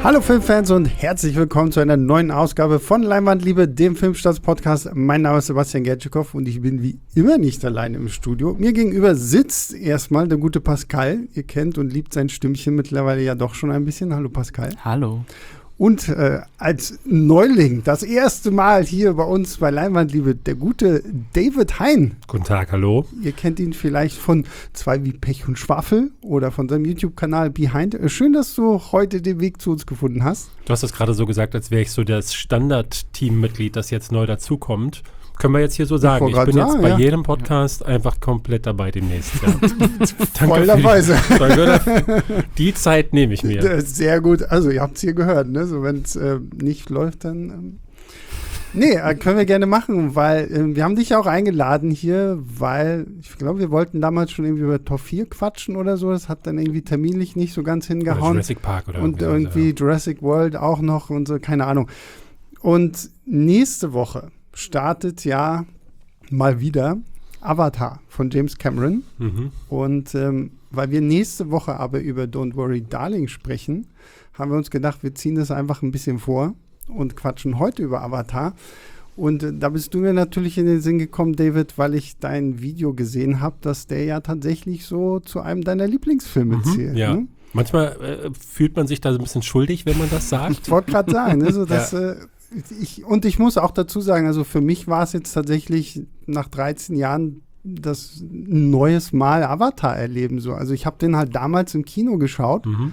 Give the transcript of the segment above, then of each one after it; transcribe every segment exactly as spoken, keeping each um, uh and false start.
Hallo Filmfans und herzlich willkommen zu einer neuen Ausgabe von Leinwandliebe, dem Filmstarts-Podcast. Mein Name ist Sebastian Gertschikow und ich bin wie immer nicht alleine im Studio. Mir gegenüber sitzt erstmal der gute Pascal. Ihr kennt und liebt sein Stimmchen mittlerweile ja doch schon ein bisschen. Hallo Pascal. Hallo. Und äh, als Neuling, das erste Mal hier bei uns bei Leinwandliebe, der gute David Hein. Guten Tag, hallo. Ihr kennt ihn vielleicht von Zwei wie Pech und Schwafel oder von seinem YouTube-Kanal Behind. Schön, dass du heute den Weg zu uns gefunden hast. Du hast das gerade so gesagt, als wäre ich so das Standard-Teammitglied, das jetzt neu dazukommt. Können wir jetzt hier so sagen. Ich, ich bin sagen, jetzt bei ja. jedem Podcast ja. einfach komplett dabei demnächst. Ja. Vollerweise. Die Zeit nehme ich mir. Sehr gut. Also ihr habt es hier gehört. Ne? So, wenn es äh, nicht läuft, dann ähm nee, äh, können wir gerne machen, weil äh, wir haben dich ja auch eingeladen hier, weil ich glaube, wir wollten damals schon irgendwie über Top vier quatschen oder so. Das hat dann irgendwie terminlich nicht so ganz hingehauen. Oder Jurassic Park oder Und irgendwie so, ja. Jurassic World auch noch und so, keine Ahnung. Und nächste Woche startet ja mal wieder Avatar von James Cameron. Mhm. Und ähm, weil wir nächste Woche aber über Don't Worry Darling sprechen, haben wir uns gedacht, wir ziehen das einfach ein bisschen vor und quatschen heute über Avatar. Und äh, da bist du mir natürlich in den Sinn gekommen, David, weil ich dein Video gesehen habe, dass der ja tatsächlich so zu einem deiner Lieblingsfilme mhm, zählt. Ja. Ne? Manchmal äh, fühlt man sich da so ein bisschen schuldig, wenn man das sagt. Ich wollte gerade sagen, ne, so dass ja. äh, Ich, und ich muss auch dazu sagen, also für mich war es jetzt tatsächlich nach dreizehn Jahren das ein neues Mal Avatar erleben. So. Also ich habe den halt damals im Kino geschaut mhm.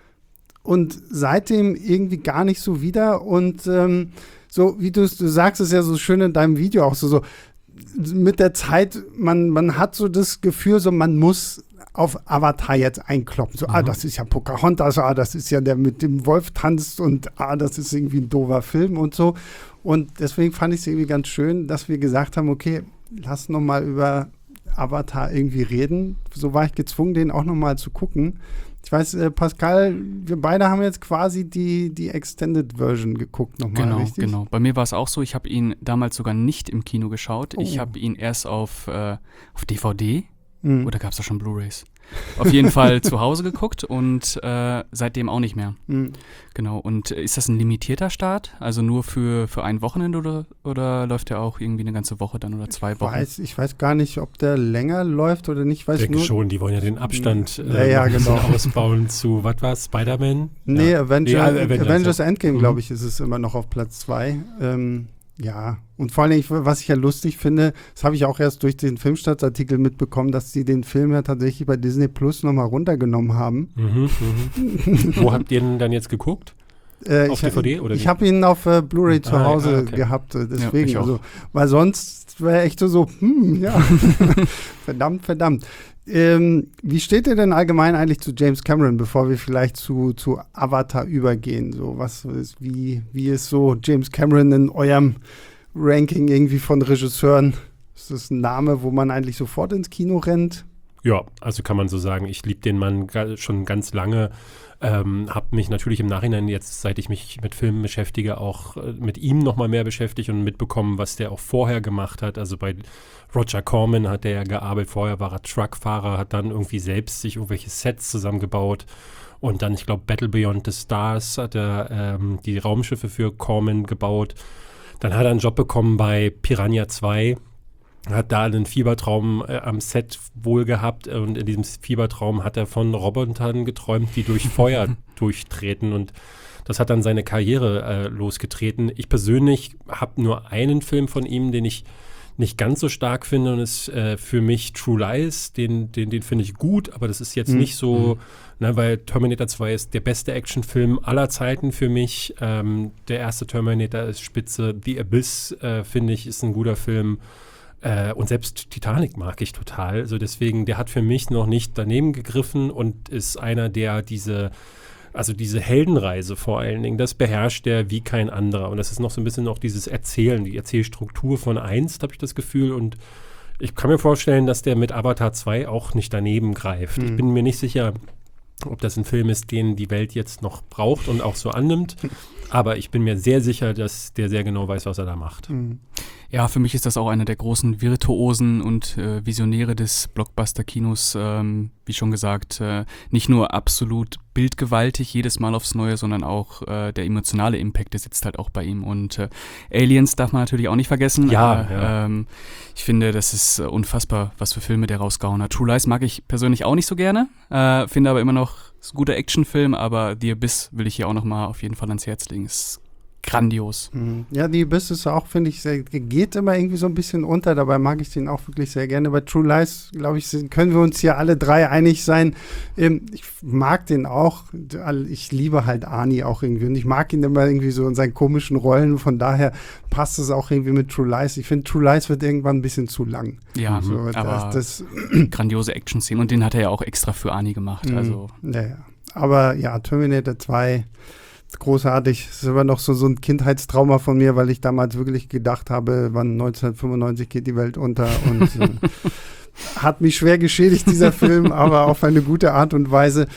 und seitdem irgendwie gar nicht so wieder. Und ähm, so wie du du sagst, es ja so schön in deinem Video auch so, so mit der Zeit, man, man hat so das Gefühl, so man muss auf Avatar jetzt einkloppen. So, mhm. ah, das ist ja Pocahontas, ah, das ist ja der mit dem Wolf tanzt und ah, das ist irgendwie ein doofer Film und so. Und deswegen fand ich es irgendwie ganz schön, dass wir gesagt haben, okay, lass noch mal über Avatar irgendwie reden. So war ich gezwungen, den auch noch mal zu gucken. Ich weiß, äh, Pascal, wir beide haben jetzt quasi die, die Extended Version geguckt nochmal, genau, richtig? Genau, bei mir war es auch so, ich habe ihn damals sogar nicht im Kino geschaut. Oh. Ich habe ihn erst auf, äh, auf D V D mhm. oder gab es da schon Blu-rays? Auf jeden Fall zu Hause geguckt und äh, seitdem auch nicht mehr. Mhm. Genau, und ist das ein limitierter Start? Also nur für, für ein Wochenende oder, oder läuft der auch irgendwie eine ganze Woche dann oder zwei Wochen? Ich weiß, ich weiß gar nicht, ob der länger läuft oder nicht. Weiß ich denke nur, schon, die wollen ja den Abstand ja, äh, ja, genau. ausbauen zu, was war es, Spider-Man? Nee, ja. Avenger, nee also Avengers, Avengers ja. Endgame, mhm. glaube ich, ist es immer noch auf Platz zwei. Ähm, ja, und vor allem, was ich ja lustig finde, das habe ich auch erst durch den Filmstarts-Artikel mitbekommen, dass sie den Film ja tatsächlich bei Disney Plus nochmal runtergenommen haben. Mhm, mhm. Wo habt ihr denn dann jetzt geguckt? Äh, auf ich, D V D? Oder ich habe ihn auf äh, Blu-ray zu ah, Hause ah, okay. gehabt, äh, deswegen. Ja, also, weil sonst wäre echt so, so hm, ja, verdammt, verdammt. Ähm, wie steht ihr denn allgemein eigentlich zu James Cameron, bevor wir vielleicht zu, zu Avatar übergehen? So, was ist, wie, wie ist so James Cameron in eurem Ranking irgendwie von Regisseuren? Ist das ein Name, wo man eigentlich sofort ins Kino rennt? Ja, also kann man so sagen. Ich liebe den Mann ga- schon ganz lange. Ähm, habe mich natürlich im Nachhinein jetzt, seit ich mich mit Filmen beschäftige, auch äh, mit ihm noch mal mehr beschäftigt und mitbekommen, was der auch vorher gemacht hat. Also bei Roger Corman hat er ja gearbeitet. Vorher war er Truckfahrer, hat dann irgendwie selbst sich irgendwelche Sets zusammengebaut. Und dann, ich glaube, Battle Beyond the Stars hat er ähm, die Raumschiffe für Corman gebaut. Dann hat er einen Job bekommen bei Piranha zwei, hat da einen Fiebertraum äh, am Set wohl gehabt und in diesem Fiebertraum hat er von Robotern geträumt, die durch Feuer durchtreten und das hat dann seine Karriere äh, losgetreten. Ich persönlich habe nur einen Film von ihm, den ich nicht ganz so stark finde und ist äh, für mich True Lies, den, den, den finde ich gut, aber das ist jetzt mhm. nicht so, ne, weil Terminator zwei ist der beste Actionfilm aller Zeiten für mich. Ähm, der erste Terminator ist spitze, The Abyss äh, finde ich ist ein guter Film. Äh, und selbst Titanic mag ich total. Also deswegen, der hat für mich noch nicht daneben gegriffen und ist einer, der diese, also diese Heldenreise vor allen Dingen, das beherrscht der wie kein anderer. Und das ist noch so ein bisschen auch dieses Erzählen, die Erzählstruktur von einst, habe ich das Gefühl. Und ich kann mir vorstellen, dass der mit Avatar zwei auch nicht daneben greift. Mhm. Ich bin mir nicht sicher, ob das ein Film ist, den die Welt jetzt noch braucht und auch so annimmt. Aber ich bin mir sehr sicher, dass der sehr genau weiß, was er da macht. Mhm. Ja, für mich ist das auch einer der großen Virtuosen und äh, Visionäre des Blockbuster-Kinos. Ähm, wie schon gesagt, äh, nicht nur absolut bildgewaltig jedes Mal aufs Neue, sondern auch äh, der emotionale Impact, der sitzt halt auch bei ihm. Und äh, Aliens darf man natürlich auch nicht vergessen. Ja, aber, ja. Ähm, ich finde, das ist äh, unfassbar, was für Filme der rausgehauen hat. True Lies mag ich persönlich auch nicht so gerne, äh, finde aber immer noch, ist ein guter Actionfilm, aber The Abyss will ich hier auch nochmal auf jeden Fall ans Herz legen. Ist grandios. Ja, The Abyss ist auch, finde ich, sehr, geht immer irgendwie so ein bisschen unter. Dabei mag ich den auch wirklich sehr gerne. Bei True Lies, glaube ich, sind, können wir uns hier alle drei einig sein. Ähm, ich mag den auch. Ich liebe halt Arnie auch irgendwie. Und ich mag ihn immer irgendwie so in seinen komischen Rollen. Von daher passt es auch irgendwie mit True Lies. Ich finde, True Lies wird irgendwann ein bisschen zu lang. Ja, so, aber das, das grandiose Action-Szenen. Und den hat er ja auch extra für Arnie gemacht. Also. Ja, ja. Aber ja, Terminator zwei großartig. Das ist immer noch so, so ein Kindheitstrauma von mir, weil ich damals wirklich gedacht habe, wann neunzehnhundertfünfundneunzig geht die Welt unter und äh, hat mich schwer geschädigt, dieser Film, aber auf eine gute Art und Weise.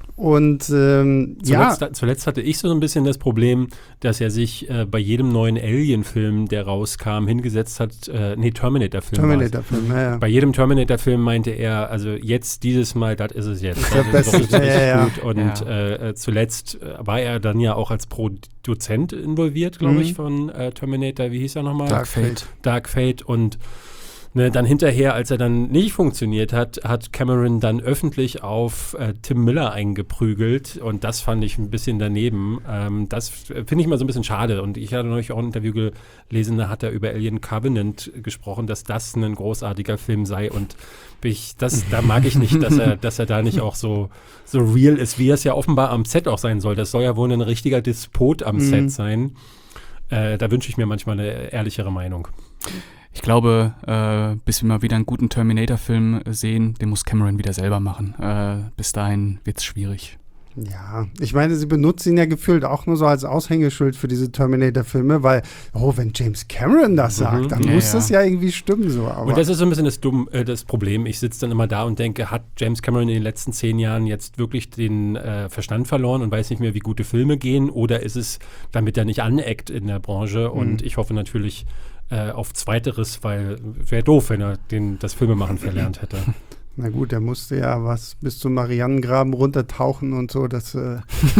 Und ähm, zuletzt, ja. Zuletzt hatte ich so ein bisschen das Problem, dass er sich äh, bei jedem neuen Alien-Film, der rauskam, hingesetzt hat, äh, nee, Terminator-Film. Terminator-Film, ja, ja. Bei jedem Terminator-Film meinte er, also jetzt, dieses Mal, das ist es jetzt. Das ist der das Beste. ist richtig ja, ja, gut. Und ja. äh, zuletzt war er dann ja auch als Produzent involviert, glaube Mhm. ich, von äh, Terminator, wie hieß er nochmal? Dark Fate. Dark Fate und Ne, dann hinterher, als er dann nicht funktioniert hat, hat Cameron dann öffentlich auf äh, Tim Miller eingeprügelt und das fand ich ein bisschen daneben. Ähm, das finde ich mal so ein bisschen schade und ich hatte neulich auch ein Interview gelesen, da hat er über Alien Covenant gesprochen, dass das ein großartiger Film sei und ich, das, da mag ich nicht, dass er, dass er da nicht auch so, so real ist, wie er es ja offenbar am Set auch sein soll. Das soll ja wohl ein richtiger Despot am Mhm. Set sein. Äh, da wünsche ich mir manchmal eine ehrlichere Meinung. Ich glaube, äh, bis wir mal wieder einen guten Terminator-Film sehen, den muss Cameron wieder selber machen. Äh, bis dahin wird's schwierig. Ja, ich meine, sie benutzen ihn ja gefühlt auch nur so als Aushängeschild für diese Terminator-Filme, weil, oh, wenn James Cameron das Mhm. sagt, dann Ja, muss ja. das ja irgendwie stimmen so. Aber Und das ist so ein bisschen das, Dumm, äh, das Problem. Ich sitze dann immer da und denke, hat James Cameron in den letzten zehn Jahren jetzt wirklich den äh, Verstand verloren und weiß nicht mehr, wie gute Filme gehen? Oder ist es, damit er nicht aneckt in der Branche? Mhm. Und ich hoffe natürlich äh, auf Zweiteres, weil wäre doof, wenn er den, das Filmemachen verlernt hätte. Na gut, er musste ja was bis zum Marianengraben runtertauchen und so. Das, äh,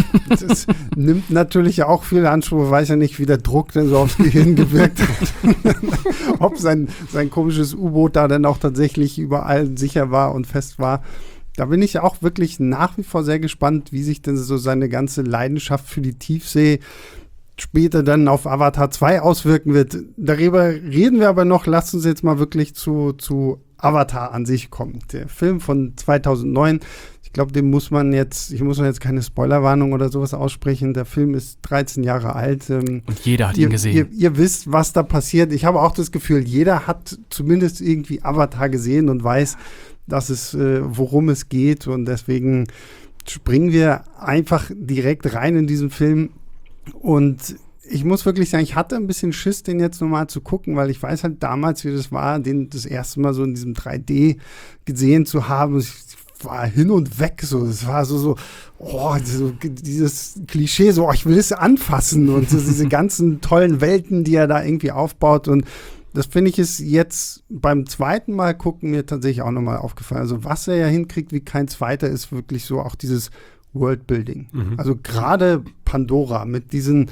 das nimmt natürlich auch viel Anspruch. Ich weiß ja nicht, wie der Druck denn so aufs Gehirn gewirkt hat. Ob sein, sein komisches U-Boot da dann auch tatsächlich überall sicher war und fest war. Da bin ich auch wirklich nach wie vor sehr gespannt, wie sich denn so seine ganze Leidenschaft für die Tiefsee später dann auf Avatar zwei auswirken wird. Darüber reden wir aber noch. Lasst uns jetzt mal wirklich zu, zu Avatar an sich kommen. Der Film von zweitausendneun. Ich glaube, dem muss man jetzt, ich muss jetzt keine Spoilerwarnung oder sowas aussprechen. Der Film ist dreizehn Jahre alt. Ähm, Und jeder hat ihr, ihn gesehen. Ihr, ihr wisst, was da passiert. Ich habe auch das Gefühl, jeder hat zumindest irgendwie Avatar gesehen und weiß, dass es, äh, worum es geht. Und deswegen springen wir einfach direkt rein in diesen Film. Und ich muss wirklich sagen, ich hatte ein bisschen Schiss, den jetzt nochmal zu gucken, weil ich weiß halt damals, wie das war, den das erste Mal so in diesem drei D gesehen zu haben. Ich war hin und weg so. Es war so, so, oh, so dieses Klischee, so, oh, ich will es anfassen und so, diese ganzen tollen Welten, die er da irgendwie aufbaut. Und das finde ich ist jetzt beim zweiten Mal gucken mir tatsächlich auch nochmal aufgefallen. Also was er ja hinkriegt wie kein zweiter, ist wirklich so auch dieses Worldbuilding. Mhm. Also gerade Pandora mit diesen,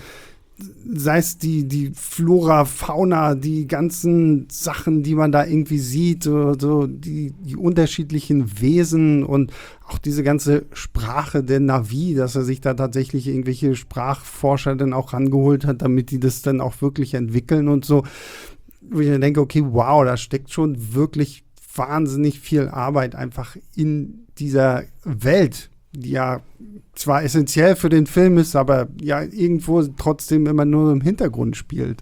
sei es die, die Flora, Fauna, die ganzen Sachen, die man da irgendwie sieht, so, so die, die unterschiedlichen Wesen und auch diese ganze Sprache der Na'vi, dass er sich da tatsächlich irgendwelche Sprachforscher dann auch rangeholt hat, damit die das dann auch wirklich entwickeln und so. Wo ich dann denke, okay, wow, da steckt schon wirklich wahnsinnig viel Arbeit einfach in dieser Welt, die ja zwar essentiell für den Film ist, aber ja irgendwo trotzdem immer nur im Hintergrund spielt.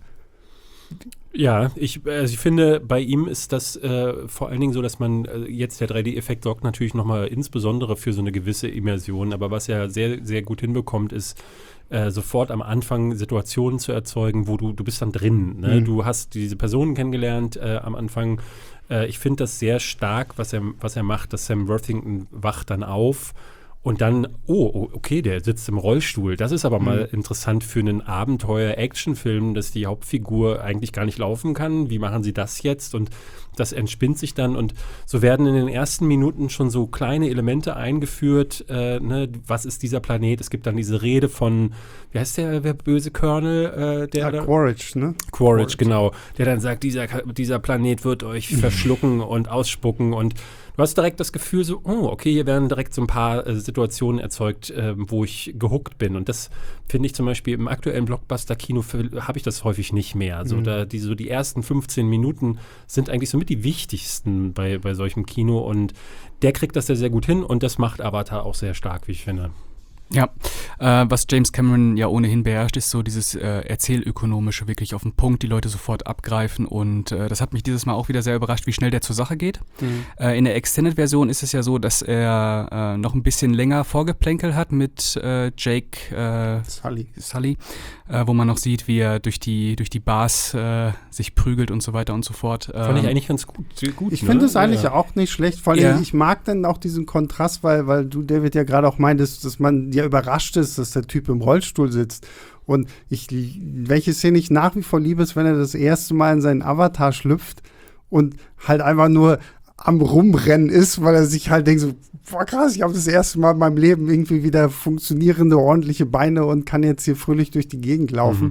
Ja, ich, also ich finde, bei ihm ist das äh, vor allen Dingen so, dass man äh, jetzt der drei D-Effekt sorgt natürlich nochmal insbesondere für so eine gewisse Immersion, aber was er sehr, sehr gut hinbekommt, ist äh, sofort am Anfang Situationen zu erzeugen, wo du, du bist dann drin. Ne? Mhm. Du hast diese Personen kennengelernt äh, am Anfang. Äh, ich finde das sehr stark, was er, was er macht, dass Sam Worthington wacht dann auf Und dann, oh, okay, der sitzt im Rollstuhl. Das ist aber mal mhm. interessant für einen Abenteuer-Action-Film, dass die Hauptfigur eigentlich gar nicht laufen kann. Wie machen sie das jetzt? Und das entspinnt sich dann. Und so werden in den ersten Minuten schon so kleine Elemente eingeführt. Äh, ne? Was ist dieser Planet? Es gibt dann diese Rede von, wie heißt der, der böse Colonel? Äh, der ja, Quaritch, ne? Quaritch, Quaritch, genau. Der dann sagt, dieser, dieser Planet wird euch verschlucken und ausspucken. Und du hast direkt das Gefühl so, oh, okay, hier werden direkt so ein paar äh, Situationen erzeugt, äh, wo ich gehuckt bin. Und das finde ich zum Beispiel im aktuellen Blockbuster-Kino habe ich das häufig nicht mehr. Also mhm. da die, so die ersten fünfzehn Minuten sind eigentlich somit die wichtigsten bei, bei solchem Kino. Und der kriegt das sehr, sehr gut hin. Und das macht Avatar auch sehr stark, wie ich finde. Ja, äh, was James Cameron ja ohnehin beherrscht, ist so dieses äh, Erzählökonomische, wirklich auf den Punkt, die Leute sofort abgreifen und äh, das hat mich dieses Mal auch wieder sehr überrascht, wie schnell der zur Sache geht. Mhm. Äh, in der Extended-Version ist es ja so, dass er äh, noch ein bisschen länger Vorgeplänkel hat mit äh, Jake äh, Sully, Sully äh, wo man noch sieht, wie er durch die, durch die Bars äh, sich prügelt und so weiter und so fort. Ähm, Fand ich eigentlich ganz gut. gut ich ne? finde es eigentlich ja. auch nicht schlecht, vor allem ja. ich mag dann auch diesen Kontrast, weil, weil du, David, ja gerade auch meintest, dass man ja überrascht ist, dass der Typ im Rollstuhl sitzt. Und ich, welche Szene ich nach wie vor liebe, ist, wenn er das erste Mal in seinen Avatar schlüpft und halt einfach nur am Rumrennen ist, weil er sich halt denkt so, boah krass, ich habe das erste Mal in meinem Leben irgendwie wieder funktionierende, ordentliche Beine und kann jetzt hier fröhlich durch die Gegend laufen. Mhm.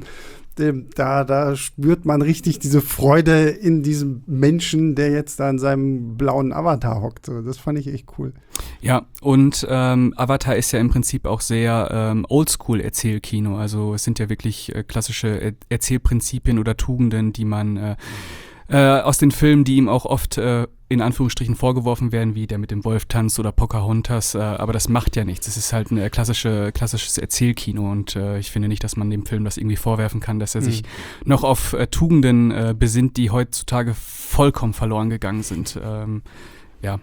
Da, da spürt man richtig diese Freude in diesem Menschen, der jetzt da in seinem blauen Avatar hockt. Das fand ich echt cool. Ja, und ähm, Avatar ist ja im Prinzip auch sehr ähm, Oldschool-Erzählkino. Also es sind ja wirklich äh, klassische er- Erzählprinzipien oder Tugenden, die man äh, äh, aus den Filmen, die ihm auch oft äh, in Anführungsstrichen vorgeworfen werden, wie der mit dem Wolf tanzt oder Pocahontas, äh, aber das macht ja nichts. Es ist halt ein äh, klassische, klassisches Erzählkino und äh, ich finde nicht, dass man dem Film das irgendwie vorwerfen kann, dass er mhm. sich noch auf äh, Tugenden äh, besinnt, die heutzutage vollkommen verloren gegangen sind. Ähm, ja.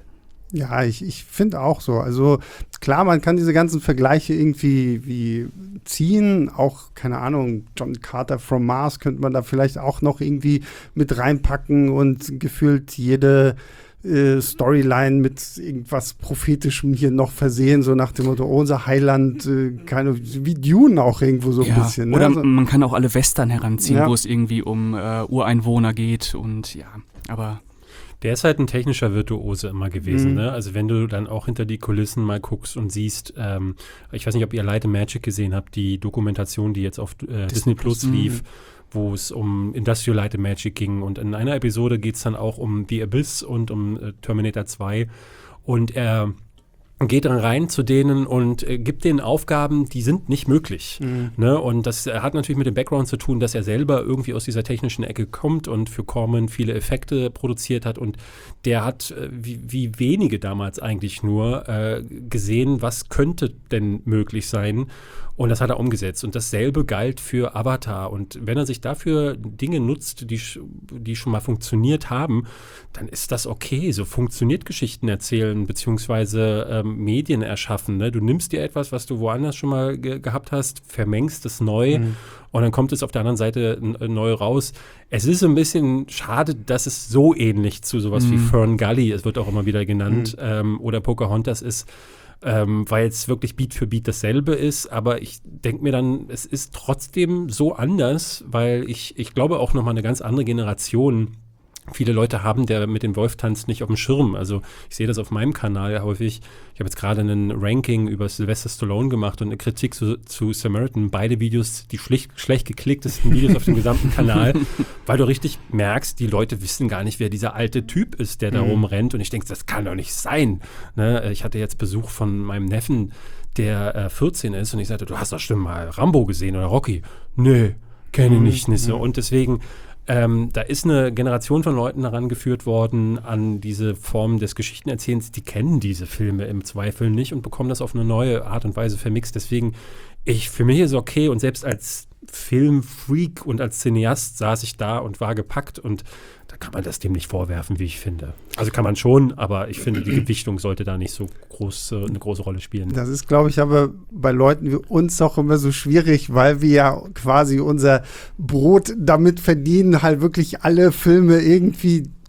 Ja, ich, ich finde auch so. Also klar, man kann diese ganzen Vergleiche irgendwie wie ziehen. Auch, keine Ahnung, John Carter from Mars könnte man da vielleicht auch noch irgendwie mit reinpacken und gefühlt jede äh, Storyline mit irgendwas Prophetischem hier noch versehen, so nach dem Motto, oh, unser Heiland, äh, keine, wie Dune auch irgendwo so ein ja, bisschen. Ne? Oder also, man kann auch alle Western heranziehen, ja. wo es irgendwie um äh, Ureinwohner geht und ja, aber Der ist halt ein technischer Virtuose immer gewesen, Mhm. ne? Also wenn du dann auch hinter die Kulissen mal guckst und siehst, ähm, ich weiß nicht, ob ihr Light and Magic gesehen habt, die Dokumentation, die jetzt auf äh, Disney Plus lief, wo es um Industrial Light and Magic ging. Und in einer Episode geht es dann auch um The Abyss und um äh, Terminator zwei. Und er geht dann rein zu denen und äh, gibt denen Aufgaben, die sind nicht möglich. Mhm. Ne? Und das äh, hat natürlich mit dem Background zu tun, dass er selber irgendwie aus dieser technischen Ecke kommt und für Corman viele Effekte produziert hat. Und der hat, äh, wie, wie wenige damals eigentlich nur, äh, gesehen, was könnte denn möglich sein. Und das hat er umgesetzt. Und dasselbe galt für Avatar. Und wenn er sich dafür Dinge nutzt, die, die schon mal funktioniert haben, dann ist das okay. So funktioniert Geschichten erzählen, beziehungsweise ähm, Medien erschaffen. Ne? Du nimmst dir etwas, was du woanders schon mal ge- gehabt hast, vermengst es neu mhm. und dann kommt es auf der anderen Seite n- neu raus. Es ist ein bisschen schade, dass es so ähnlich zu sowas mhm. wie Fern Gully, es wird auch immer wieder genannt, mhm. ähm, oder Pocahontas ist, Ähm, weil es wirklich Beat für Beat dasselbe ist, aber ich denke mir dann, es ist trotzdem so anders, weil ich, ich glaube auch nochmal eine ganz andere Generation. Viele Leute haben der mit dem Wolf tanzt nicht auf dem Schirm. Also ich sehe das auf meinem Kanal häufig. Ich habe jetzt gerade ein Ranking über Sylvester Stallone gemacht und eine Kritik zu, zu Samaritan. Beide Videos, die schlicht, schlecht geklicktesten Videos auf dem gesamten Kanal, weil du richtig merkst, die Leute wissen gar nicht, wer dieser alte Typ ist, der da Mhm. rumrennt. Und ich denke, das kann doch nicht sein. Ne? Ich hatte jetzt Besuch von meinem Neffen, der äh, vierzehn ist und ich sagte, du hast doch bestimmt mal Rambo gesehen oder Rocky. Nö, kenne ich nicht, nicht so. Und deswegen Ähm, da ist eine Generation von Leuten herangeführt worden an diese Form des Geschichtenerzählens, die kennen diese Filme im Zweifel nicht und bekommen das auf eine neue Art und Weise vermixt. Deswegen, ich, für mich ist es okay und selbst als Filmfreak und als Cineast saß ich da und war gepackt und da kann man das dem nicht vorwerfen, wie ich finde. Also kann man schon, aber ich finde, die Gewichtung sollte da nicht so groß, äh, eine große Rolle spielen. Das ist, glaube ich, aber bei Leuten wie uns auch immer so schwierig, weil wir ja quasi unser Brot damit verdienen, halt wirklich alle Filme irgendwie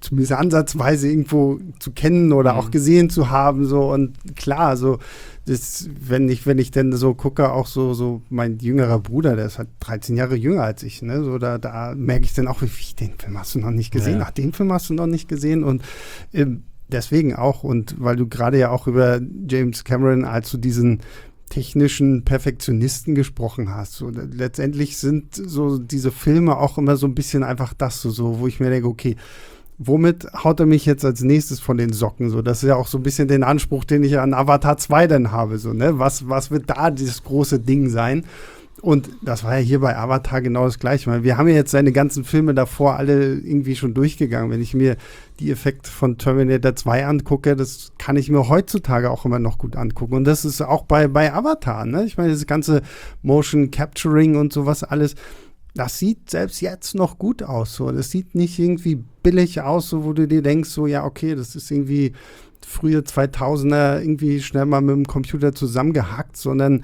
zumindest ansatzweise irgendwo zu kennen oder mhm. auch gesehen zu haben. So. Und klar, so das, wenn ich, wenn ich denn so gucke, auch so, so mein jüngerer Bruder, der ist halt dreizehn Jahre jünger als ich, ne? So, da, da merke ich dann auch, wie, den Film hast du noch nicht gesehen, ja. ach, den Film hast du noch nicht gesehen. Und ähm, deswegen auch, und weil du gerade ja auch über James Cameron als so diesen technischen Perfektionisten gesprochen hast. So, letztendlich sind so diese Filme auch immer so ein bisschen einfach das, so, so wo ich mir denke, okay, womit haut er mich jetzt als nächstes von den Socken? So, das ist ja auch so ein bisschen den Anspruch, den ich an Avatar zwei dann habe. So, ne? Was, was wird da dieses große Ding sein? Und das war ja hier bei Avatar genau das Gleiche. Meine, wir haben ja jetzt seine ganzen Filme davor alle irgendwie schon durchgegangen. Wenn ich mir die Effekte von Terminator zwei angucke, das kann ich mir heutzutage auch immer noch gut angucken. Und das ist auch bei, bei Avatar. Ne? Ich meine, das ganze Motion Capturing und sowas alles, das sieht selbst jetzt noch gut aus. So. Das sieht nicht irgendwie billig aus, so, wo du dir denkst, so ja, okay, das ist irgendwie frühe zweitausender irgendwie schnell mal mit dem Computer zusammengehackt, sondern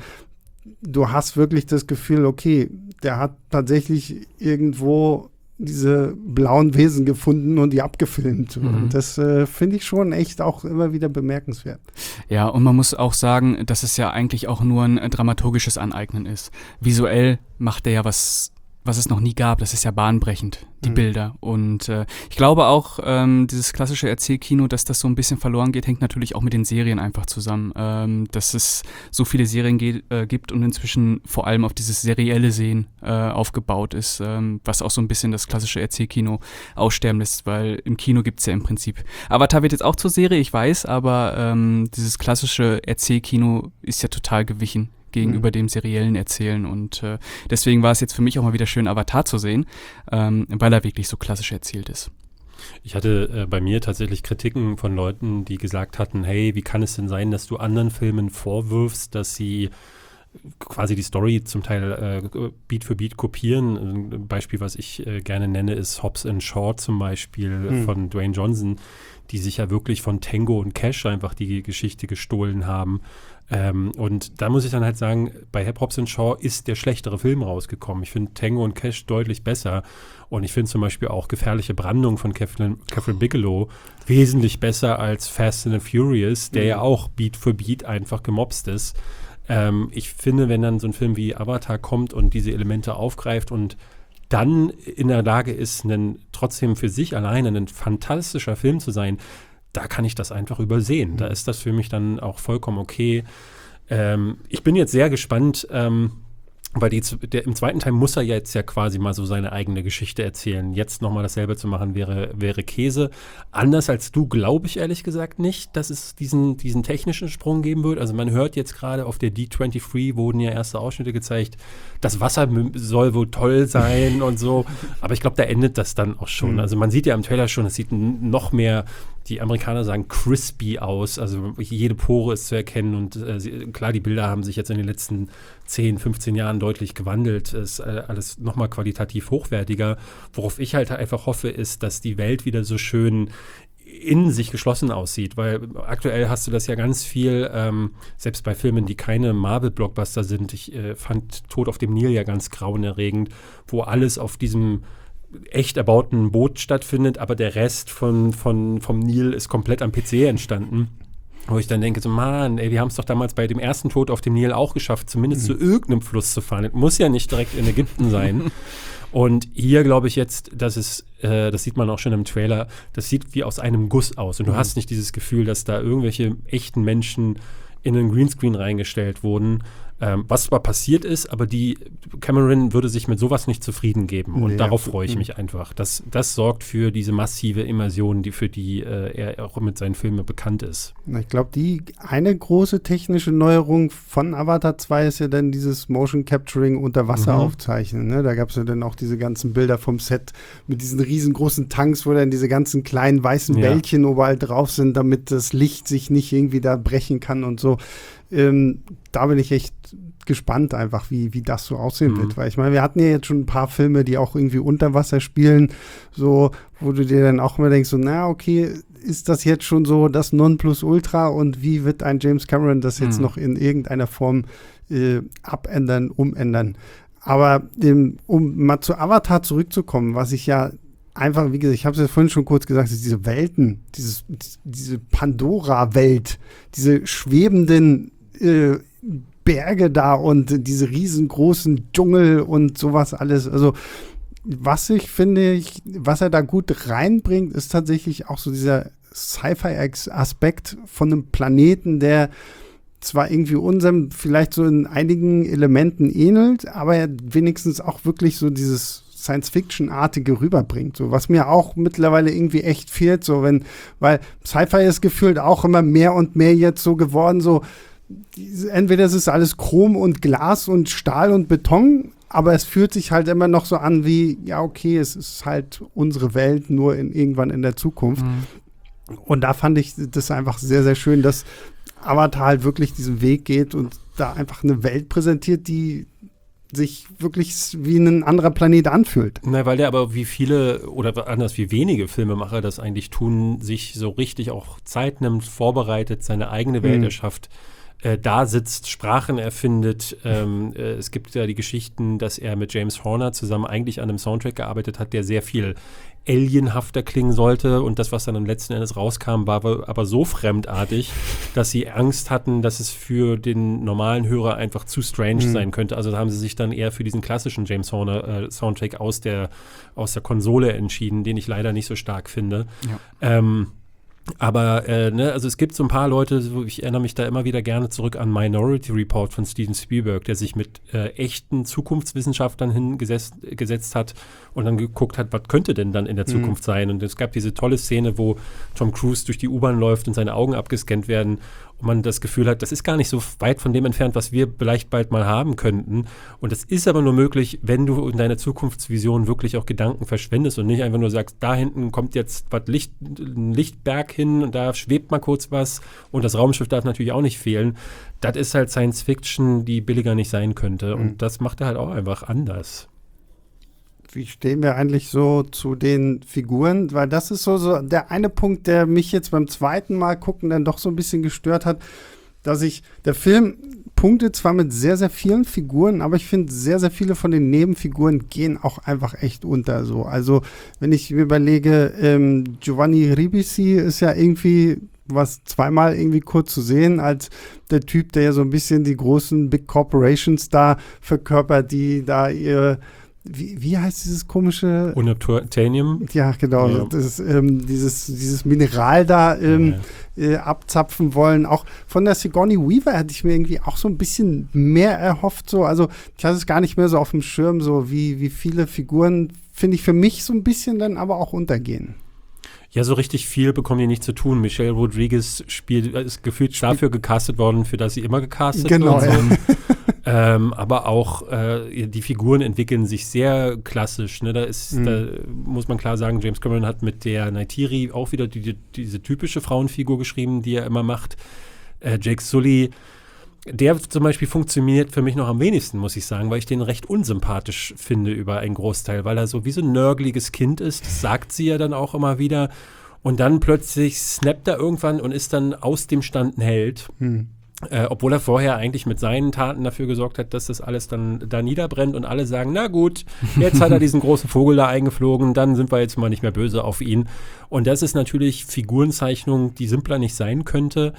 du hast wirklich das Gefühl, okay, der hat tatsächlich irgendwo diese blauen Wesen gefunden und die abgefilmt. Mhm. Und das äh, finde ich schon echt auch immer wieder bemerkenswert. Ja, und man muss auch sagen, dass es ja eigentlich auch nur ein dramaturgisches Aneignen ist. Visuell macht er ja was was es noch nie gab. Das ist ja bahnbrechend, die mhm. Bilder. Und äh, ich glaube auch, ähm, dieses klassische Erzählkino, dass das so ein bisschen verloren geht, hängt natürlich auch mit den Serien einfach zusammen. Ähm, dass es so viele Serien geht, äh, gibt und inzwischen vor allem auf dieses serielle Sehen äh, aufgebaut ist, ähm, was auch so ein bisschen das klassische Erzählkino aussterben lässt, weil im Kino gibt es ja im Prinzip. Avatar wird jetzt auch zur Serie, ich weiß, aber ähm, dieses klassische Erzählkino ist ja total gewichen gegenüber mhm. dem seriellen Erzählen, und äh, deswegen war es jetzt für mich auch mal wieder schön, Avatar zu sehen, ähm, weil er wirklich so klassisch erzählt ist. Ich hatte äh, bei mir tatsächlich Kritiken von Leuten, die gesagt hatten, hey, wie kann es denn sein, dass du anderen Filmen vorwirfst, dass sie quasi die Story zum Teil äh, Beat für Beat kopieren. Ein Beispiel, was ich äh, gerne nenne, ist Hobbs and Shaw zum Beispiel mhm. von Dwayne Johnson, die sich ja wirklich von Tango und Cash einfach die Geschichte gestohlen haben. Ähm, und da muss ich dann halt sagen, bei Hobbs and Shaw ist der schlechtere Film rausgekommen. Ich finde Tango und Cash deutlich besser. Und ich finde zum Beispiel auch Gefährliche Brandung von Catherine, Catherine Bigelow wesentlich besser als Fast and the Furious, der mhm. ja auch Beat für Beat einfach gemobst ist. Ähm, ich finde, wenn dann so ein Film wie Avatar kommt und diese Elemente aufgreift und dann in der Lage ist, einen, trotzdem für sich alleine ein fantastischer Film zu sein, da kann ich das einfach übersehen. Da ist das für mich dann auch vollkommen okay. Ähm, ich bin jetzt sehr gespannt, ähm, weil die, der, im zweiten Teil muss er jetzt ja quasi mal so seine eigene Geschichte erzählen. Jetzt nochmal dasselbe zu machen, wäre, wäre Käse. Anders als du glaube ich ehrlich gesagt nicht, dass es diesen, diesen technischen Sprung geben wird. Also man hört jetzt gerade auf der D dreiundzwanzig wurden ja erste Ausschnitte gezeigt, das Wasser soll wohl toll sein und so. Aber ich glaube, da endet das dann auch schon. Also man sieht ja im Trailer schon, es sieht n- noch mehr, die Amerikaner sagen crispy aus. Also jede Pore ist zu erkennen. Und äh, sie, klar, die Bilder haben sich jetzt in den letzten zehn, fünfzehn Jahren deutlich gewandelt. Es ist äh, alles nochmal qualitativ hochwertiger. Worauf ich halt einfach hoffe, ist, dass die Welt wieder so schön in sich geschlossen aussieht, weil aktuell hast du das ja ganz viel, ähm, selbst bei Filmen, die keine Marvel-Blockbuster sind. Ich äh, fand Tod auf dem Nil ja ganz grauenerregend, wo alles auf diesem echt erbauten Boot stattfindet, aber der Rest von, von, vom Nil ist komplett am P C entstanden. Wo ich dann denke, so Mann, ey, wir haben es doch damals bei dem ersten Tod auf dem Nil auch geschafft, zumindest mhm. zu irgendeinem Fluss zu fahren. Es muss ja nicht direkt in Ägypten sein. Und hier glaube ich jetzt, dass es, äh, das sieht man auch schon im Trailer, das sieht wie aus einem Guss aus. Und du mhm. hast nicht dieses Gefühl, dass da irgendwelche echten Menschen in einen Greenscreen reingestellt wurden, ähm, was zwar passiert ist, aber die Cameron würde sich mit sowas nicht zufrieden geben. Und nee, darauf freue ich mich einfach. Das, das sorgt für diese massive Immersion, die für die äh, er auch mit seinen Filmen bekannt ist. Ich glaube, die eine große technische Neuerung von Avatar zwei ist ja dann dieses Motion Capturing unter Wasser mhm. aufzeichnen. Ne? Da gab es ja dann auch diese ganzen Bilder vom Set mit diesen riesengroßen Tanks, wo dann diese ganzen kleinen weißen ja. Bällchen überall drauf sind, damit das Licht sich nicht irgendwie da brechen kann und so. Ähm, da bin ich echt gespannt einfach, wie, wie das so aussehen mhm. wird. Weil ich meine, wir hatten ja jetzt schon ein paar Filme, die auch irgendwie unter Wasser spielen, so, wo du dir dann auch immer denkst, so, na, okay, ist das jetzt schon so das Nonplusultra und wie wird ein James Cameron das jetzt mhm. noch in irgendeiner Form äh, abändern, umändern? Aber ähm, um mal zu Avatar zurückzukommen, was ich ja einfach, wie gesagt, ich habe es ja vorhin schon kurz gesagt, diese Welten, dieses, diese Pandora-Welt, diese schwebenden äh, Berge da und diese riesengroßen Dschungel und sowas alles. Also was ich finde, ich, was er da gut reinbringt, ist tatsächlich auch so dieser Sci-Fi-Aspekt von einem Planeten, der zwar irgendwie unserem vielleicht so in einigen Elementen ähnelt, aber er wenigstens auch wirklich so dieses Science-Fiction-artige rüberbringt, so was mir auch mittlerweile irgendwie echt fehlt, so wenn, weil Sci-Fi ist gefühlt auch immer mehr und mehr jetzt so geworden, so entweder es ist alles Chrom und Glas und Stahl und Beton, aber es fühlt sich halt immer noch so an wie, ja okay, es ist halt unsere Welt, nur in, irgendwann in der Zukunft. Mhm. Und da fand ich das einfach sehr, sehr schön, dass Avatar halt wirklich diesen Weg geht und da einfach eine Welt präsentiert, die sich wirklich wie ein anderer Planet anfühlt. Na, weil der aber wie viele oder anders wie wenige Filmemacher das eigentlich tun, sich so richtig auch Zeit nimmt, vorbereitet, seine eigene Welt mhm. erschafft, äh, da sitzt, Sprachen erfindet. Ähm, äh, es gibt ja die Geschichten, dass er mit James Horner zusammen eigentlich an einem Soundtrack gearbeitet hat, der sehr viel alienhafter klingen sollte und das, was dann am letzten Endes rauskam, war aber so fremdartig, dass sie Angst hatten, dass es für den normalen Hörer einfach zu strange mhm. sein könnte. Also da haben sie sich dann eher für diesen klassischen James Horner äh, Soundtrack aus der, aus der Konsole entschieden, den ich leider nicht so stark finde. Ja. Ähm, Aber, äh, ne, also es gibt so ein paar Leute, so, ich erinnere mich da immer wieder gerne zurück an Minority Report von Steven Spielberg, der sich mit äh, echten Zukunftswissenschaftlern hingesetzt hat und dann geguckt hat, was könnte denn dann in der Zukunft mhm. sein. Und es gab diese tolle Szene, wo Tom Cruise durch die U-Bahn läuft und seine Augen abgescannt werden und man das Gefühl hat, das ist gar nicht so weit von dem entfernt, was wir vielleicht bald mal haben könnten. Und das ist aber nur möglich, wenn du in deiner Zukunftsvision wirklich auch Gedanken verschwendest und nicht einfach nur sagst, da hinten kommt jetzt was Licht, ein Lichtberg hin und da schwebt mal kurz was und das Raumschiff darf natürlich auch nicht fehlen. Das ist halt Science Fiction, die billiger nicht sein könnte. Mhm. Und das macht er halt auch einfach anders. Wie stehen wir eigentlich so zu den Figuren? Weil das ist so, so der eine Punkt, der mich jetzt beim zweiten Mal gucken dann doch so ein bisschen gestört hat, dass ich, der Film punktet zwar mit sehr, sehr vielen Figuren, aber ich finde, sehr, sehr viele von den Nebenfiguren gehen auch einfach echt unter. So. Also, wenn ich mir überlege, ähm, Giovanni Ribisi ist ja irgendwie was zweimal irgendwie kurz zu sehen, als der Typ, der ja so ein bisschen die großen Big Corporations da verkörpert, die da ihre Wie, wie heißt dieses komische? Unobtainium. Ja, genau. Ja. Das, ähm, dieses, dieses Mineral da ähm, ja. äh, abzapfen wollen. Auch von der Sigourney Weaver hätte ich mir irgendwie auch so ein bisschen mehr erhofft. So. Also ich hatte es gar nicht mehr so auf dem Schirm, so wie, wie viele Figuren, finde ich, für mich so ein bisschen dann aber auch untergehen. Ja, so richtig viel bekommen die nicht zu tun. Michelle Rodriguez spielt, ist gefühlt Spiel- dafür gecastet worden, für das sie immer gecastet genau, wird. Genau, ja. ähm, aber auch äh, die Figuren entwickeln sich sehr klassisch. Ne? Da, ist, mhm. da muss man klar sagen, James Cameron hat mit der Neytiri auch wieder die, die, diese typische Frauenfigur geschrieben, die er immer macht. Äh, Jake Sully, der zum Beispiel funktioniert für mich noch am wenigsten, muss ich sagen, weil ich den recht unsympathisch finde über einen Großteil, weil er so wie so ein nörgeliges Kind ist, das sagt sie ja dann auch immer wieder und dann plötzlich snappt er irgendwann und ist dann aus dem Stand ein Held, hm. äh, obwohl er vorher eigentlich mit seinen Taten dafür gesorgt hat, dass das alles dann da niederbrennt und alle sagen, na gut, jetzt hat er diesen großen Vogel da eingeflogen, dann sind wir jetzt mal nicht mehr böse auf ihn. Und das ist natürlich Figurenzeichnung, die simpler nicht sein könnte.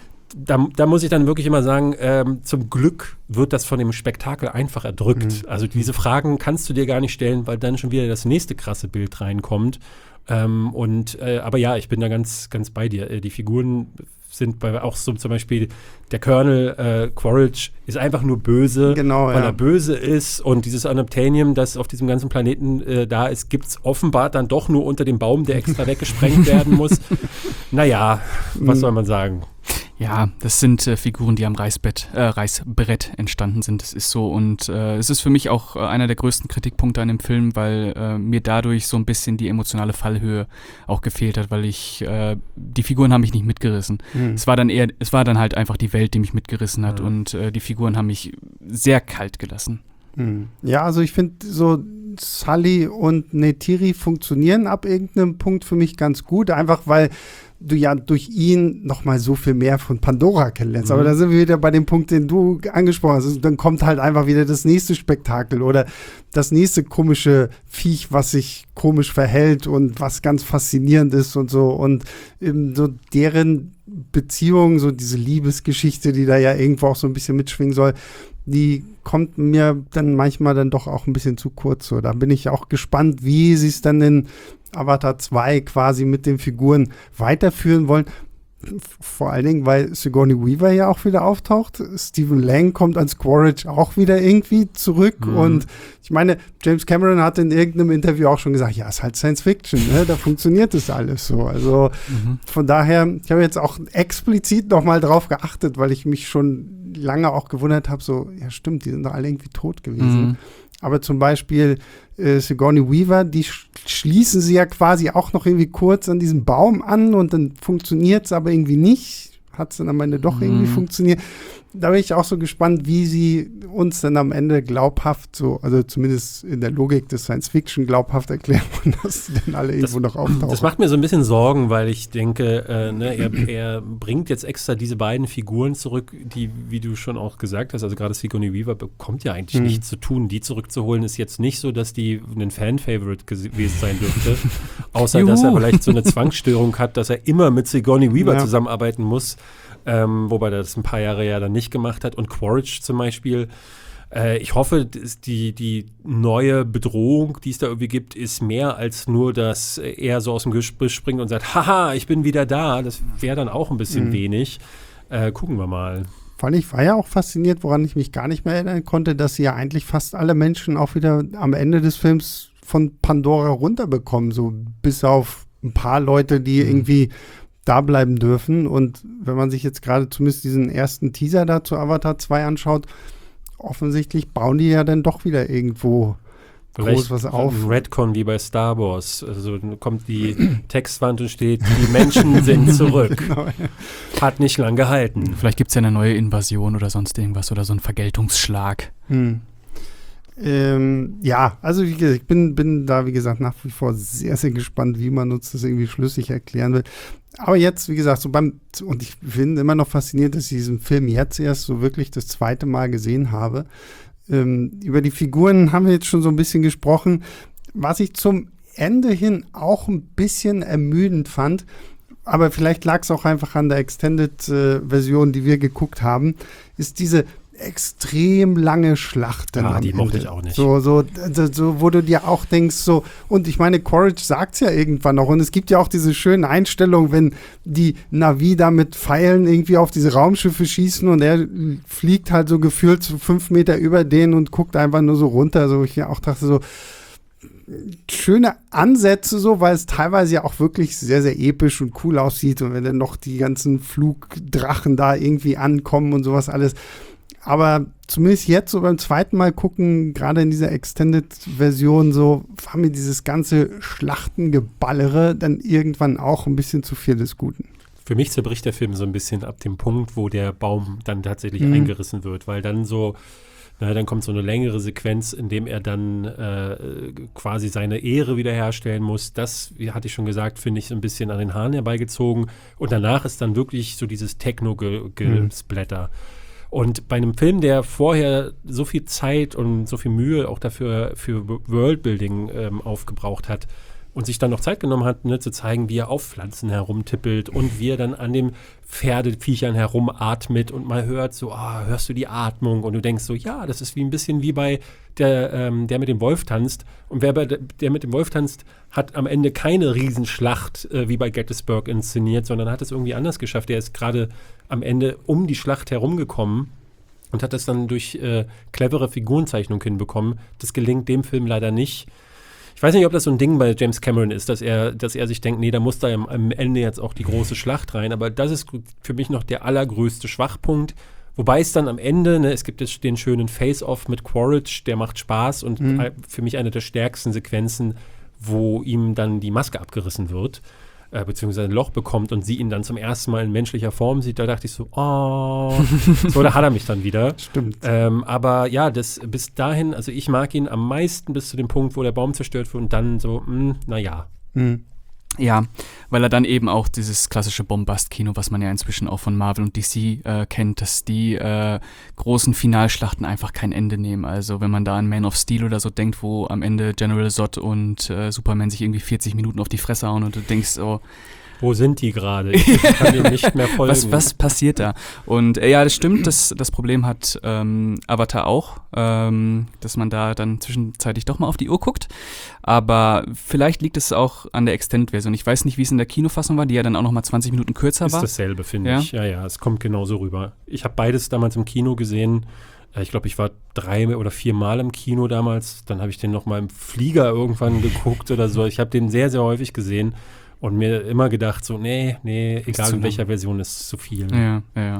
Da, da muss ich dann wirklich immer sagen, ähm, zum Glück wird das von dem Spektakel einfach erdrückt. Mhm. Also diese Fragen kannst du dir gar nicht stellen, weil dann schon wieder das nächste krasse Bild reinkommt. Ähm, und äh, aber ja, ich bin da ganz, ganz bei dir. Äh, die Figuren sind bei, auch so zum Beispiel der Colonel äh, Quaritch ist einfach nur böse, genau, weil ja. er böse ist und dieses Unobtainium, das auf diesem ganzen Planeten äh, da ist, gibt es offenbar dann doch nur unter dem Baum, der extra weggesprengt werden muss. Naja, was soll man sagen? Ja, das sind äh, Figuren, die am Reißbett, äh, Reißbrett entstanden sind. Das ist so. Und äh, es ist für mich auch äh, einer der größten Kritikpunkte an dem Film, weil äh, mir dadurch so ein bisschen die emotionale Fallhöhe auch gefehlt hat, weil ich, äh, die Figuren haben mich nicht mitgerissen. Mhm. Es war dann eher, es war dann halt einfach die Welt, die mich mitgerissen hat. Mhm. Und äh, die Figuren haben mich sehr kalt gelassen. Mhm. Ja, also ich finde so Sully und Neytiri funktionieren ab irgendeinem Punkt für mich ganz gut, einfach weil du ja durch ihn nochmal so viel mehr von Pandora kennenlernst. Mhm. Aber da sind wir wieder bei dem Punkt, den du angesprochen hast. Also dann kommt halt einfach wieder das nächste Spektakel oder das nächste komische Viech, was sich komisch verhält und was ganz faszinierend ist und so. Und eben so deren Beziehung, so diese Liebesgeschichte, die da ja irgendwo auch so ein bisschen mitschwingen soll, die kommt mir dann manchmal dann doch auch ein bisschen zu kurz. So. Da bin ich auch gespannt, wie sie es dann in Avatar zwei quasi mit den Figuren weiterführen wollen. Vor allen Dingen, weil Sigourney Weaver ja auch wieder auftaucht. Stephen Lang kommt als Quaritch auch wieder irgendwie zurück. Mhm. Und ich meine, James Cameron hat in irgendeinem Interview auch schon gesagt, ja, ist halt Science Fiction, ne? Da funktioniert das alles so. Also mhm. von daher, ich habe jetzt auch explizit nochmal drauf geachtet, weil ich mich schon lange auch gewundert habe, so, ja stimmt, die sind doch alle irgendwie tot gewesen. Mhm. Aber zum Beispiel äh, Sigourney Weaver, die sch- schließen sie ja quasi auch noch irgendwie kurz an diesem Baum an und dann funktioniert es aber irgendwie nicht. Hat es dann am Ende doch irgendwie mm. funktioniert. Da bin ich auch so gespannt, wie sie uns dann am Ende glaubhaft so, also zumindest in der Logik des Science-Fiction glaubhaft erklären, dass sie dann alle das, irgendwo noch auftauchen. Das macht mir so ein bisschen Sorgen, weil ich denke, äh, ne, er, er bringt jetzt extra diese beiden Figuren zurück, die, wie du schon auch gesagt hast, also gerade Sigourney Weaver bekommt ja eigentlich hm. nichts zu tun. Die zurückzuholen ist jetzt nicht so, dass die ein Fan-Favorite gewesen sein dürfte, außer dass er vielleicht so eine Zwangsstörung hat, dass er immer mit Sigourney Weaver ja. zusammenarbeiten muss. Ähm, wobei er das ein paar Jahre ja dann nicht gemacht hat. Und Quaritch zum Beispiel, äh, ich hoffe, die, die neue Bedrohung, die es da irgendwie gibt, ist mehr als nur, dass er so aus dem Gebüsch springt und sagt, haha, ich bin wieder da. Das wäre dann auch ein bisschen mhm. wenig. Äh, gucken wir mal. Vor allem, ich war ja auch fasziniert, woran ich mich gar nicht mehr erinnern konnte, dass sie ja eigentlich fast alle Menschen auch wieder am Ende des Films von Pandora runterbekommen. So bis auf ein paar Leute, die mhm. irgendwie da bleiben dürfen. Und wenn man sich jetzt gerade zumindest diesen ersten Teaser da zu Avatar zwei anschaut, offensichtlich bauen die ja dann doch wieder irgendwo Vielleicht groß was auf. Ein Redcon wie bei Star Wars. Also kommt die Textwand und steht, die Menschen sind zurück. Genau, ja. Hat nicht lang gehalten. Vielleicht gibt es ja eine neue Invasion oder sonst irgendwas oder so einen Vergeltungsschlag. Hm. Ähm, ja, also wie gesagt, ich bin, bin da, wie gesagt, nach wie vor sehr, sehr gespannt, wie man uns das irgendwie schlüssig erklären will. Aber jetzt, wie gesagt, so beim, und ich finde immer noch faszinierend, dass ich diesen Film jetzt erst so wirklich das zweite Mal gesehen habe. Ähm, über die Figuren haben wir jetzt schon so ein bisschen gesprochen. Was ich zum Ende hin auch ein bisschen ermüdend fand, aber vielleicht lag es auch einfach an der Extended-Version, äh, die wir geguckt haben, ist diese extrem lange Schlacht. Ah, die mochte ich auch nicht. So, so, so, wo du dir auch denkst, so, und ich meine, Quaritch sagt es ja irgendwann noch, und es gibt ja auch diese schönen Einstellungen, wenn die Na'vi da mit Pfeilen irgendwie auf diese Raumschiffe schießen und er fliegt halt so gefühlt so fünf Meter über denen und guckt einfach nur so runter, so ich auch dachte so, schöne Ansätze so, weil es teilweise ja auch wirklich sehr, sehr episch und cool aussieht und wenn dann noch die ganzen Flugdrachen da irgendwie ankommen und sowas alles. Aber zumindest jetzt so beim zweiten Mal gucken, gerade in dieser Extended-Version so, war mir dieses ganze Schlachtengeballere dann irgendwann auch ein bisschen zu viel des Guten. Für mich zerbricht der Film so ein bisschen ab dem Punkt, wo der Baum dann tatsächlich mhm. eingerissen wird, weil dann so, na, dann kommt so eine längere Sequenz, in dem er dann äh, quasi seine Ehre wiederherstellen muss. Das, wie hatte ich schon gesagt, finde ich so ein bisschen an den Haaren herbeigezogen. Und danach ist dann wirklich so dieses Techno-Gesplatter. Mhm. Und bei einem Film, der vorher so viel Zeit und so viel Mühe auch dafür für Worldbuilding ähm, aufgebraucht hat und sich dann noch Zeit genommen hat, ne, zu zeigen, wie er auf Pflanzen herumtippelt und wie er dann an den Pferdeviechern herumatmet und mal hört, so, ah, hörst du die Atmung? Und du denkst so, ja, das ist wie ein bisschen wie bei der, ähm, der mit dem Wolf tanzt. Und wer bei der, der mit dem Wolf tanzt, hat am Ende keine Riesenschlacht äh, wie bei Gettysburg inszeniert, sondern hat es irgendwie anders geschafft. Der ist gerade am Ende um die Schlacht herumgekommen und hat das dann durch äh, clevere Figurenzeichnung hinbekommen. Das gelingt dem Film leider nicht. Ich weiß nicht, ob das so ein Ding bei James Cameron ist, dass er, dass er sich denkt, nee, da muss da am, am Ende jetzt auch die große Schlacht rein. Aber das ist für mich noch der allergrößte Schwachpunkt. Wobei es dann am Ende, ne, es gibt jetzt den schönen Face-Off mit Quaritch, der macht Spaß und mhm. für mich eine der stärksten Sequenzen, wo ihm dann die Maske abgerissen wird, äh, beziehungsweise ein Loch bekommt und sie ihn dann zum ersten Mal in menschlicher Form sieht. Da dachte ich so, oh, so, da hat er mich dann wieder. Stimmt. Ähm, aber ja, das bis dahin, also ich mag ihn am meisten bis zu dem Punkt, wo der Baum zerstört wird und dann so, mh, naja. Mhm. Ja, weil er dann eben auch dieses klassische Bombast-Kino, was man ja inzwischen auch von Marvel und D C äh, kennt, dass die äh, großen Finalschlachten einfach kein Ende nehmen. Also wenn man da an Man of Steel oder so denkt, wo am Ende General Zod und äh, Superman sich irgendwie vierzig Minuten auf die Fresse hauen und du denkst, oh, wo sind die gerade? Ich kann denen nicht mehr folgen. Was, was passiert da? Und äh, ja, das stimmt, das, das Problem hat ähm, Avatar auch, ähm, dass man da dann zwischenzeitlich doch mal auf die Uhr guckt. Aber vielleicht liegt es auch an der Extended-Version. Ich weiß nicht, wie es in der Kinofassung war, die ja dann auch noch mal zwanzig Minuten kürzer ist war. Ist dasselbe, finde ja? ich. Ja, ja, es kommt genauso rüber. Ich habe beides damals im Kino gesehen. Ich glaube, ich war drei oder vier Mal im Kino damals. Dann habe ich den noch mal im Flieger irgendwann geguckt oder so. Ich habe den sehr, sehr häufig gesehen. Und mir immer gedacht, so, nee, nee, egal in welcher Version, ist zu viel. Ja, ja, ja.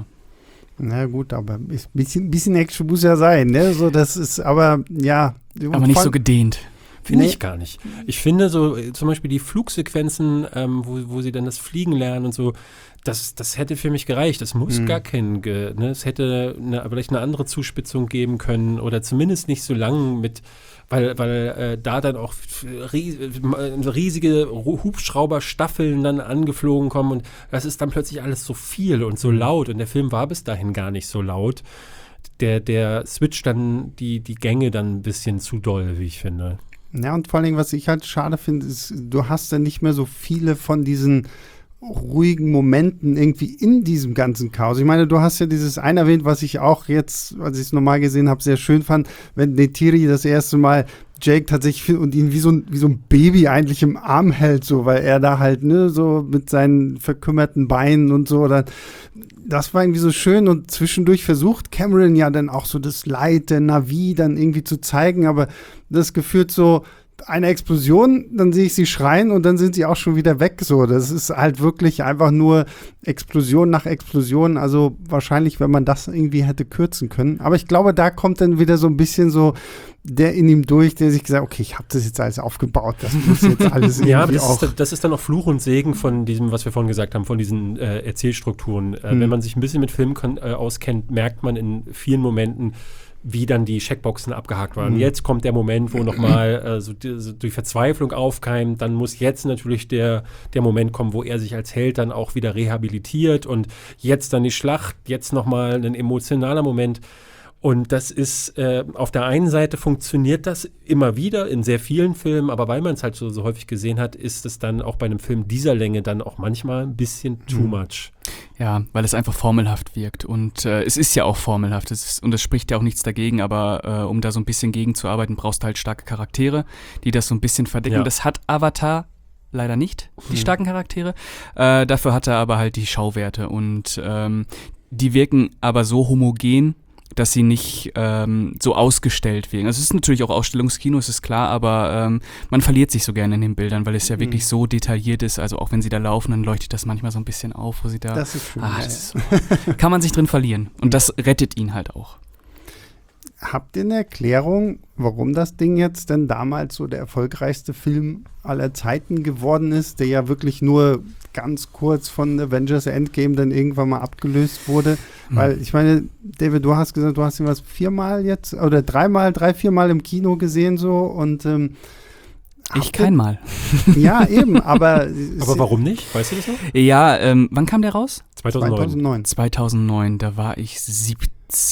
Na gut, aber ein bisschen, bisschen Action muss ja sein, ne? So, das ist, aber, ja. Aber nicht so gedehnt. Finde Nee. ich gar nicht. Ich finde so, äh, zum Beispiel die Flugsequenzen, ähm, wo, wo sie dann das Fliegen lernen und so, das, das hätte für mich gereicht. Das muss Mhm. gar kein, ge, ne? Es hätte eine, vielleicht eine andere Zuspitzung geben können oder zumindest nicht so lang mit, weil, weil äh, da dann auch ries, riesige Hubschrauberstaffeln dann angeflogen kommen und das ist dann plötzlich alles so viel und so laut und der Film war bis dahin gar nicht so laut. Der, der switcht dann die, die Gänge dann ein bisschen zu doll, wie ich finde. Ja, und vor allen Dingen, was ich halt schade finde, ist, du hast dann nicht mehr so viele von diesen ruhigen Momenten irgendwie in diesem ganzen Chaos. Ich meine, du hast ja dieses eine erwähnt, was ich auch jetzt, als ich es normal gesehen habe, sehr schön fand, wenn Neytiri das erste Mal Jake tatsächlich und ihn wie so, ein, wie so ein Baby eigentlich im Arm hält, so, weil er da halt, ne, so mit seinen verkümmerten Beinen und so, oder das war irgendwie so schön und zwischendurch versucht Cameron ja dann auch so das Leid der Na'vi dann irgendwie zu zeigen, aber das gefühlt so eine Explosion, dann sehe ich sie schreien und dann sind sie auch schon wieder weg. So, das ist halt wirklich einfach nur Explosion nach Explosion. Also wahrscheinlich, wenn man das irgendwie hätte kürzen können. Aber ich glaube, da kommt dann wieder so ein bisschen so der in ihm durch, der sich gesagt hat, okay, ich habe das jetzt alles aufgebaut, das muss jetzt alles irgendwie ja, aber das auch. ist, das ist dann auch Fluch und Segen von diesem, was wir vorhin gesagt haben, von diesen äh, Erzählstrukturen. Äh, Hm. Wenn man sich ein bisschen mit Film kon- äh, auskennt, merkt man in vielen Momenten, wie dann die Checkboxen abgehakt waren. Mhm. Jetzt kommt der Moment, wo nochmal äh, so die, so die Verzweiflung aufkeimt. Dann muss jetzt natürlich der, der Moment kommen, wo er sich als Held dann auch wieder rehabilitiert und jetzt dann die Schlacht, jetzt nochmal ein emotionaler Moment. Und das ist, äh, auf der einen Seite funktioniert das immer wieder in sehr vielen Filmen, aber weil man es halt so, so häufig gesehen hat, ist es dann auch bei einem Film dieser Länge dann auch manchmal ein bisschen too Mhm. much. Ja, weil es einfach formelhaft wirkt. Und äh, es ist ja auch formelhaft. Es ist, und es spricht ja auch nichts dagegen, aber äh, um da so ein bisschen gegenzuarbeiten, brauchst du halt starke Charaktere, die das so ein bisschen verdecken. Ja. Das hat Avatar leider nicht, die Mhm. starken Charaktere. Äh, dafür hat er aber halt die Schauwerte. Und ähm, die wirken aber so homogen, dass sie nicht ähm, so ausgestellt wirken. Also es ist natürlich auch Ausstellungskino, es ist klar, aber ähm, man verliert sich so gerne in den Bildern, weil es ja wirklich Mhm. so detailliert ist. Also auch wenn sie da laufen, dann leuchtet das manchmal so ein bisschen auf, wo sie da... Das ist schön. Ah, ja, das ja. ist so. Kann man sich drin verlieren. Und das rettet ihn halt auch. Habt ihr eine Erklärung, warum das Ding jetzt denn damals so der erfolgreichste Film aller Zeiten geworden ist, der ja wirklich nur ganz kurz von Avengers Endgame dann irgendwann mal abgelöst wurde? Mhm. Weil ich meine, David, du hast gesagt, du hast ihn was viermal jetzt oder dreimal, drei, viermal im Kino gesehen so und ähm, Ich habt ihr- kein Mal. Ja, eben, aber Aber warum nicht? Weißt du das noch? Ja, ähm, wann kam der raus? zweitausendneun. zweitausendneun. zweitausendneun, da war ich siebzehn.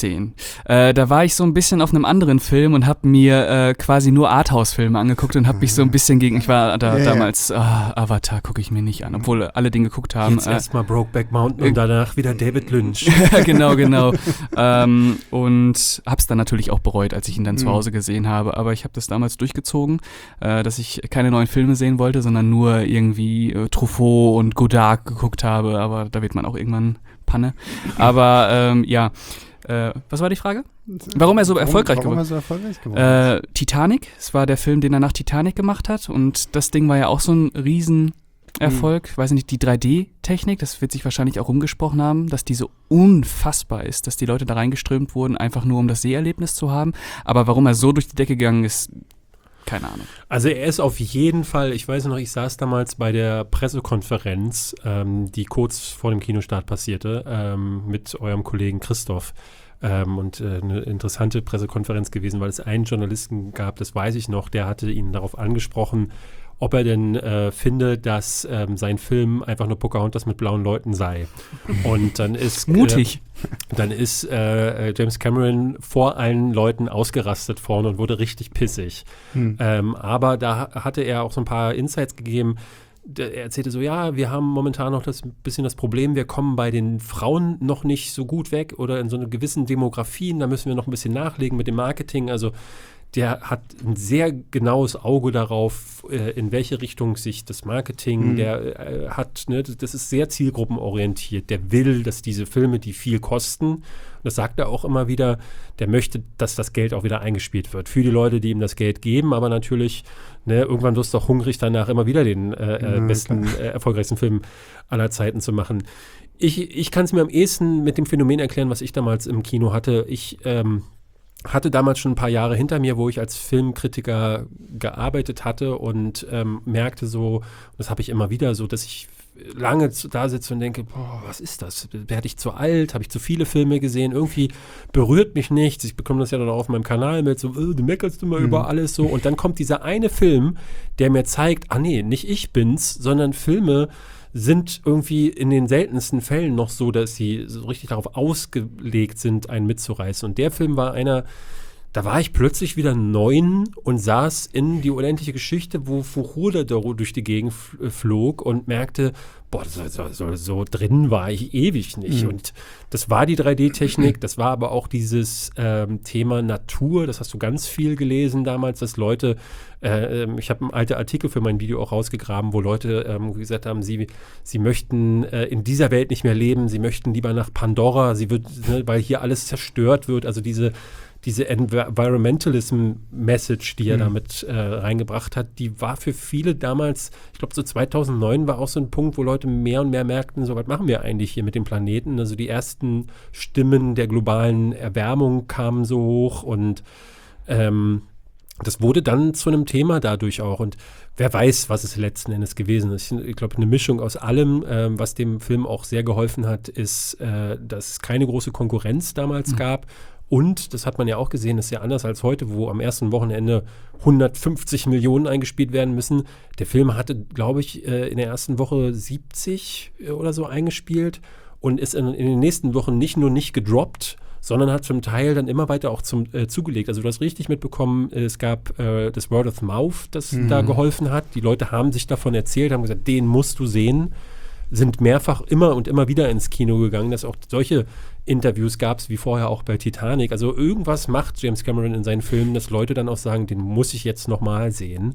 Äh, da war ich so ein bisschen auf einem anderen Film und habe mir äh, quasi nur Arthouse-Filme angeguckt und habe mich so ein bisschen gegen, ich war da Ja, ja. damals, ah, Avatar gucke ich mir nicht an, obwohl alle den geguckt haben. Jetzt Äh, erstmal Brokeback Mountain und danach wieder David Lynch. genau, genau. ähm, und hab's dann natürlich auch bereut, als ich ihn dann zu Mhm. Hause gesehen habe. Aber ich habe das damals durchgezogen, äh, dass ich keine neuen Filme sehen wollte, sondern nur irgendwie äh, Truffaut und Godard geguckt habe. Aber da wird man auch irgendwann Panne. Aber ähm, ja, äh, was war die Frage? Warum er so erfolgreich warum geworden er so erfolgreich geworden ist? Äh, Titanic, es war der Film, den er nach Titanic gemacht hat. Und das Ding war ja auch so ein riesen Erfolg, ich weiß nicht, die drei D-Technik, das wird sich wahrscheinlich auch rumgesprochen haben, dass die so unfassbar ist, dass die Leute da reingeströmt wurden, einfach nur um das Seherlebnis zu haben. Aber warum er so durch die Decke gegangen ist, keine Ahnung. Also er ist auf jeden Fall, ich weiß noch, ich saß damals bei der Pressekonferenz, ähm, die kurz vor dem Kinostart passierte, ähm, mit eurem Kollegen Christoph. Ähm, und äh, eine interessante Pressekonferenz gewesen, weil es einen Journalisten gab, das weiß ich noch, der hatte ihn darauf angesprochen, ob er denn äh, finde, dass ähm, sein Film einfach nur Pocahontas mit blauen Leuten sei. Und dann ist mutig. Äh, dann ist äh, James Cameron vor allen Leuten ausgerastet vorne und wurde richtig pissig. Hm. Ähm, aber da hatte er auch so ein paar Insights gegeben. Er erzählte so, ja, wir haben momentan noch das bisschen das Problem, wir kommen bei den Frauen noch nicht so gut weg oder in so einer gewissen Demografien, da müssen wir noch ein bisschen nachlegen mit dem Marketing. Also der hat ein sehr genaues Auge darauf, äh, in welche Richtung sich das Marketing, mhm. der äh, hat, ne, das ist sehr zielgruppenorientiert. Der will, dass diese Filme, die viel kosten, das sagt er auch immer wieder, der möchte, dass das Geld auch wieder eingespielt wird. Für die Leute, die ihm das Geld geben, aber natürlich, ne, irgendwann wirst du auch hungrig danach, immer wieder den äh, ja, besten, äh, erfolgreichsten Film aller Zeiten zu machen. Ich, ich kann es mir am ehesten mit dem Phänomen erklären, was ich damals im Kino hatte. Ich ähm, hatte damals schon ein paar Jahre hinter mir, wo ich als Filmkritiker gearbeitet hatte und ähm, merkte so, das habe ich immer wieder so, dass ich lange da sitze und denke, boah, was ist das? Werde ich zu alt? Habe ich zu viele Filme gesehen? Irgendwie berührt mich nichts. Ich bekomme das ja dann auch auf meinem Kanal mit, so, äh, du meckerst immer mhm. über alles so. Und dann kommt dieser eine Film, der mir zeigt, ah nee, nicht ich bin's, sondern Filme sind irgendwie in den seltensten Fällen noch so, dass sie so richtig darauf ausgelegt sind, einen mitzureißen. Und der Film war einer, da war ich plötzlich wieder neun und saß in die unendliche Geschichte, wo Fuchur durch die Gegend flog und merkte, boah, so, so, so, so drin war ich ewig nicht. Mhm. Und das war die drei D-Technik, das war aber auch dieses ähm, Thema Natur, das hast du ganz viel gelesen damals, dass Leute, äh, ich habe einen alten Artikel für mein Video auch rausgegraben, wo Leute ähm, gesagt haben, sie, sie möchten äh, in dieser Welt nicht mehr leben, sie möchten lieber nach Pandora, sie wird, ne, weil hier alles zerstört wird, also diese diese Environmentalism-Message, die er mhm. damit äh, reingebracht hat, die war für viele damals, ich glaube so zweitausendneun war auch so ein Punkt, wo Leute mehr und mehr merkten, so was machen wir eigentlich hier mit dem Planeten. Also die ersten Stimmen der globalen Erwärmung kamen so hoch und ähm, das wurde dann zu einem Thema dadurch auch. Und wer weiß, was es letzten Endes gewesen ist. Ich glaube, eine Mischung aus allem, ähm, was dem Film auch sehr geholfen hat, ist, äh, dass es keine große Konkurrenz damals mhm. gab. Und, das hat man ja auch gesehen, ist ja anders als heute, wo am ersten Wochenende hundertfünfzig Millionen eingespielt werden müssen. Der Film hatte, glaube ich, in der ersten Woche siebzig oder so eingespielt und ist in, in den nächsten Wochen nicht nur nicht gedroppt, sondern hat zum Teil dann immer weiter auch zum, äh, zugelegt. Also du hast richtig mitbekommen, es gab äh, das Word of Mouth, das mhm. da geholfen hat. Die Leute haben sich davon erzählt, haben gesagt, den musst du sehen. Sind mehrfach immer und immer wieder ins Kino gegangen, dass auch solche Interviews gab es, wie vorher auch bei Titanic. Also irgendwas macht James Cameron in seinen Filmen, dass Leute dann auch sagen, den muss ich jetzt nochmal sehen.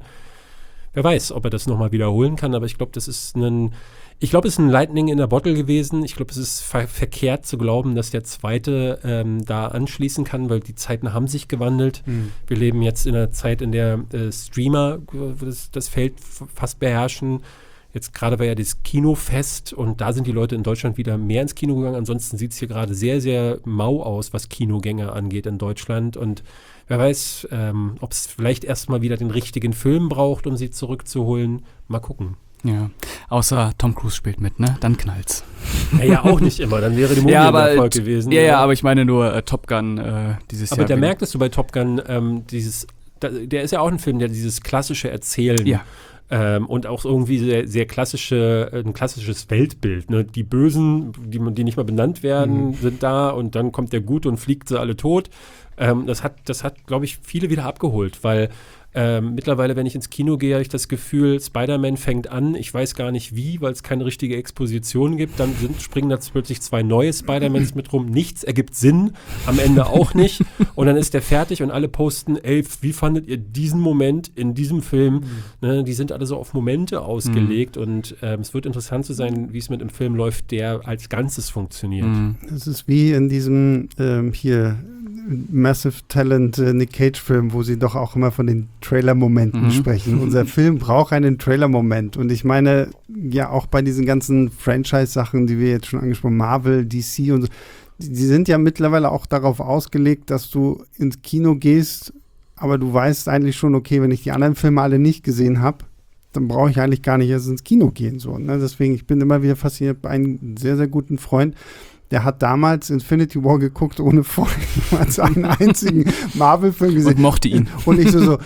Wer weiß, ob er das nochmal wiederholen kann, aber ich glaube, das ist ein, ich glaube, es ist ein Lightning in der Bottle gewesen. Ich glaube, es ist ver- verkehrt zu glauben, dass der zweite ähm, da anschließen kann, weil die Zeiten haben sich gewandelt. Mhm. Wir leben jetzt in einer Zeit, in der äh, Streamer das, das Feld f- fast beherrschen. Jetzt gerade war ja das Kinofest und da sind die Leute in Deutschland wieder mehr ins Kino gegangen. Ansonsten sieht es hier gerade sehr, sehr mau aus, was Kinogänger angeht in Deutschland. Und wer weiß, ähm, ob es vielleicht erstmal wieder den richtigen Film braucht, um sie zurückzuholen. Mal gucken. Ja, außer Tom Cruise spielt mit, ne? Dann knallt's. Ja, ja auch nicht immer. Dann wäre die Movie ja, aber, ein Erfolg gewesen. Ja, ja, ja, aber ich meine nur äh, Top Gun äh, dieses aber Jahr. Aber da merktest du bei Top Gun ähm, dieses, da, der ist ja auch ein Film, der dieses klassische Erzählen ja. Ähm, und auch irgendwie sehr, sehr klassische, ein klassisches Weltbild. Ne? Die Bösen, die, die nicht mal benannt werden, mhm. sind da und dann kommt der Gute und fliegt sie alle tot. Ähm, das hat, das hat, glaube ich, viele wieder abgeholt, weil ähm, mittlerweile, wenn ich ins Kino gehe, habe ich das Gefühl, Spider-Man fängt an, ich weiß gar nicht wie, weil es keine richtige Exposition gibt, dann sind, springen da plötzlich zwei neue Spider-Mans mit rum, nichts ergibt Sinn, am Ende auch nicht und dann ist der fertig und alle posten, ey, wie fandet ihr diesen Moment in diesem Film? Mhm. Ne, die sind alle so auf Momente ausgelegt mhm. und ähm, es wird interessant zu sein, wie es mit einem Film läuft, der als Ganzes funktioniert. Mhm. Das ist wie in diesem ähm, hier Massive Talent äh, Nick Cage-Film, wo sie doch auch immer von den Trailer-Momenten mhm. sprechen. Unser Film braucht einen Trailer-Moment. Und ich meine, ja auch bei diesen ganzen Franchise-Sachen, die wir jetzt schon angesprochen haben, Marvel, D C und so, die, die sind ja mittlerweile auch darauf ausgelegt, dass du ins Kino gehst, aber du weißt eigentlich schon, okay, wenn ich die anderen Filme alle nicht gesehen habe, dann brauche ich eigentlich gar nicht erst ins Kino gehen. So, ne? Deswegen, ich bin immer wieder fasziniert bei einem sehr, sehr guten Freund, der hat damals Infinity War geguckt, ohne vorher einen einzigen Marvel-Film gesehen. Und mochte ihn. Und ich so, so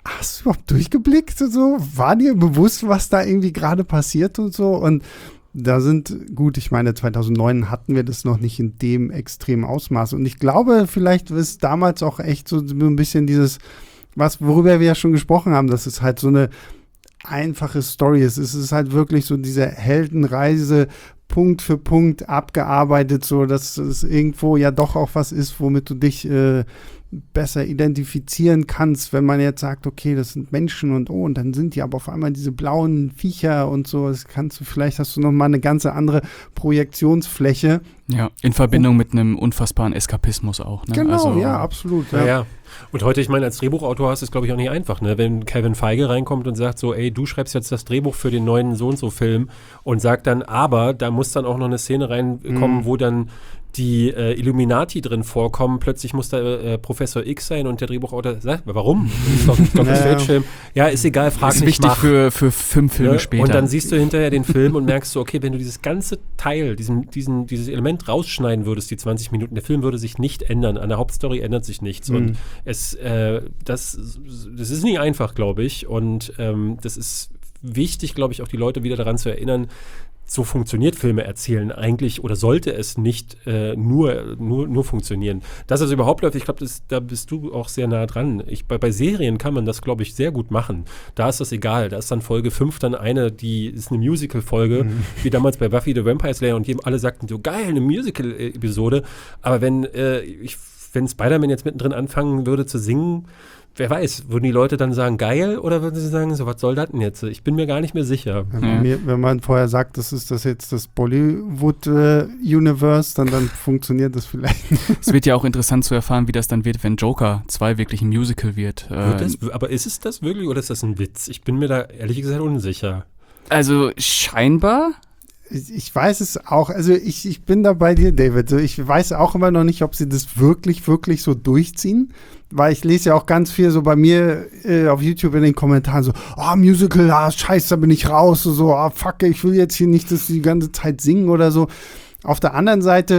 hast du überhaupt durchgeblickt und so? War dir bewusst, was da irgendwie gerade passiert und so? Und da sind, gut, ich meine, zweitausendneun hatten wir das noch nicht in dem extremen Ausmaß. Und ich glaube, vielleicht ist damals auch echt so ein bisschen dieses, was, worüber wir ja schon gesprochen haben, dass es halt so eine einfache Story ist. Es ist halt wirklich so diese Heldenreise Punkt für Punkt abgearbeitet, so dass es irgendwo ja doch auch was ist, womit du dich äh, besser identifizieren kannst, wenn man jetzt sagt, okay, das sind Menschen und oh, und dann sind die aber auf einmal diese blauen Viecher und so, das kannst du, vielleicht hast du noch mal eine ganz andere Projektionsfläche. Ja, in Verbindung und, mit einem unfassbaren Eskapismus auch. Ne? Genau, also, ja, absolut. Ja. Ja, ja. Und heute, ich meine, als Drehbuchautor hast du es, glaube ich, auch nicht einfach, ne? Wenn Kevin Feige reinkommt und sagt so, ey, du schreibst jetzt das Drehbuch für den neuen So-und-so-Film und sagt dann, aber da muss dann auch noch eine Szene reinkommen, mhm. wo dann die äh, Illuminati drin vorkommen. Plötzlich muss da äh, Professor X sein und der Drehbuchautor sagt, warum? Das ist doch, ist doch ein Fake-Film. Ja, ist egal, frag ist nicht, wichtig mach. für, für fünf Filme ja? später. Und dann siehst du hinterher den Film und merkst so, okay, wenn du dieses ganze Teil, diesen, diesen, dieses Element rausschneiden würdest, die zwanzig Minuten, der Film würde sich nicht ändern. An der Hauptstory ändert sich nichts. Mhm. Und es, äh, das, das ist nicht einfach, glaube ich. Und ähm, das ist wichtig, glaube ich, auch die Leute wieder daran zu erinnern, so funktioniert Filme erzählen eigentlich oder sollte es nicht äh, nur, nur, nur funktionieren. Dass es überhaupt läuft, ich glaube, da bist du auch sehr nah dran. Ich, bei, bei Serien kann man das, glaube ich, sehr gut machen. Da ist das egal. Da ist dann Folge fünf dann eine, die ist eine Musical-Folge, mhm. wie damals bei Buffy the Vampire Slayer und jedem, alle sagten so, geil, eine Musical-Episode. Aber wenn, äh, ich, wenn Spider-Man jetzt mittendrin anfangen würde zu singen, wer weiß, würden die Leute dann sagen, geil, oder würden sie sagen, so, was soll das denn jetzt? Ich bin mir gar nicht mehr sicher. Wenn man, mir, wenn man vorher sagt, das ist das jetzt das Bollywood-Universe, äh, dann, dann funktioniert das vielleicht. Es wird ja auch interessant zu erfahren, wie das dann wird, wenn Joker zwei wirklich ein Musical wird. wird das, aber ist es das wirklich oder ist das ein Witz? Ich bin mir da ehrlich gesagt unsicher. Also scheinbar. Ich weiß es auch, also ich, ich bin da bei dir, David. Ich weiß auch immer noch nicht, ob sie das wirklich, wirklich so durchziehen, weil ich lese ja auch ganz viel so bei mir äh, auf YouTube in den Kommentaren so, oh, Musical, ah, scheiße, da bin ich raus, so, so ah, fuck, ich will jetzt hier nicht das die ganze Zeit singen oder so. Auf der anderen Seite,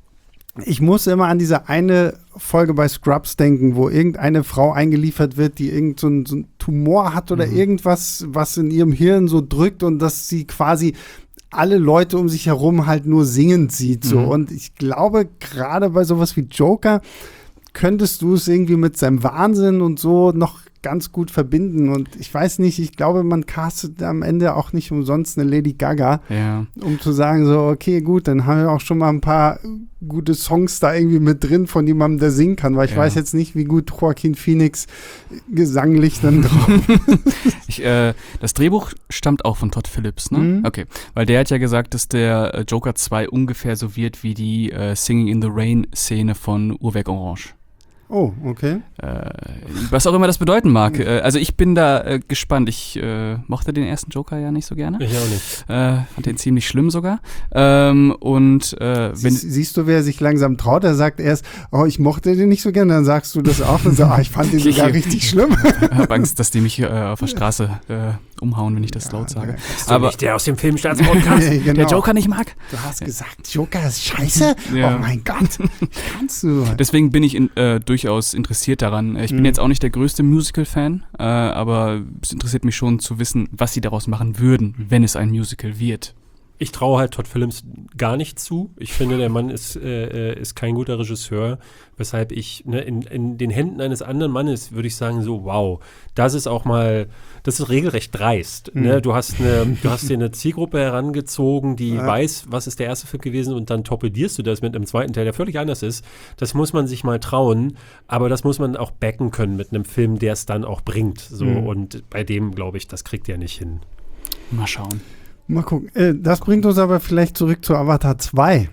ich muss immer an diese eine Folge bei Scrubs denken, wo irgendeine Frau eingeliefert wird, die irgend so einen, so einen Tumor hat oder mhm. irgendwas, was in ihrem Hirn so drückt und dass sie quasi alle Leute um sich herum halt nur singend sieht. So. Mhm. Und ich glaube, gerade bei sowas wie Joker könntest du es irgendwie mit seinem Wahnsinn und so noch ganz gut verbinden. Und ich weiß nicht, ich glaube, man castet am Ende auch nicht umsonst eine Lady Gaga, ja. um zu sagen so, okay, gut, dann haben wir auch schon mal ein paar gute Songs da irgendwie mit drin von jemandem, der singen kann, weil ich ja. weiß jetzt nicht, wie gut Joaquin Phoenix gesanglich dann drauf ich, äh, Das Drehbuch stammt auch von Todd Phillips, ne? Mhm. Okay, weil der hat ja gesagt, dass der äh, Joker zwei ungefähr so wird wie die äh, Singing in the Rain-Szene von Uhrwerk Orange. Oh, okay. Äh, was auch immer das bedeuten mag. Äh, also ich bin da äh, gespannt. Ich äh, mochte den ersten Joker ja nicht so gerne. Ich auch nicht. Äh, fand den ziemlich schlimm sogar. Ähm, und äh, wenn Sie, siehst du, wer sich langsam traut? Er sagt erst, oh, ich mochte den nicht so gerne. Dann sagst du das auch und sagst, oh, ich fand den sogar richtig schlimm. Ich habe Angst, dass die mich äh, auf der Straße äh, umhauen, wenn ich das ja, laut sage. Bist du aber nicht der aus dem Filmstarts-Podcast, nee, genau. der Joker nicht mag. Du hast gesagt, Joker ist scheiße? Ja. Oh mein Gott, wie kannst du? Deswegen bin ich in, äh, durchaus interessiert daran. Ich bin mhm. jetzt auch nicht der größte Musical-Fan, äh, aber es interessiert mich schon zu wissen, was sie daraus machen würden, wenn es ein Musical wird. Ich traue halt Todd Phillips gar nicht zu. Ich finde, der Mann ist, äh, ist kein guter Regisseur, weshalb ich ne, in, in den Händen eines anderen Mannes würde ich sagen so, wow, das ist auch mal, das ist regelrecht dreist. Mhm. Ne? Du hast eine, du hast dir eine Zielgruppe herangezogen, die ja. weiß, was ist der erste Film gewesen und dann torpedierst du das mit einem zweiten Teil, der völlig anders ist. Das muss man sich mal trauen, aber das muss man auch backen können mit einem Film, der es dann auch bringt. So mhm. Und bei dem, glaube ich, das kriegt er nicht hin. Mal schauen. Mal gucken. Äh, das bringt uns aber vielleicht zurück zu Avatar zwei.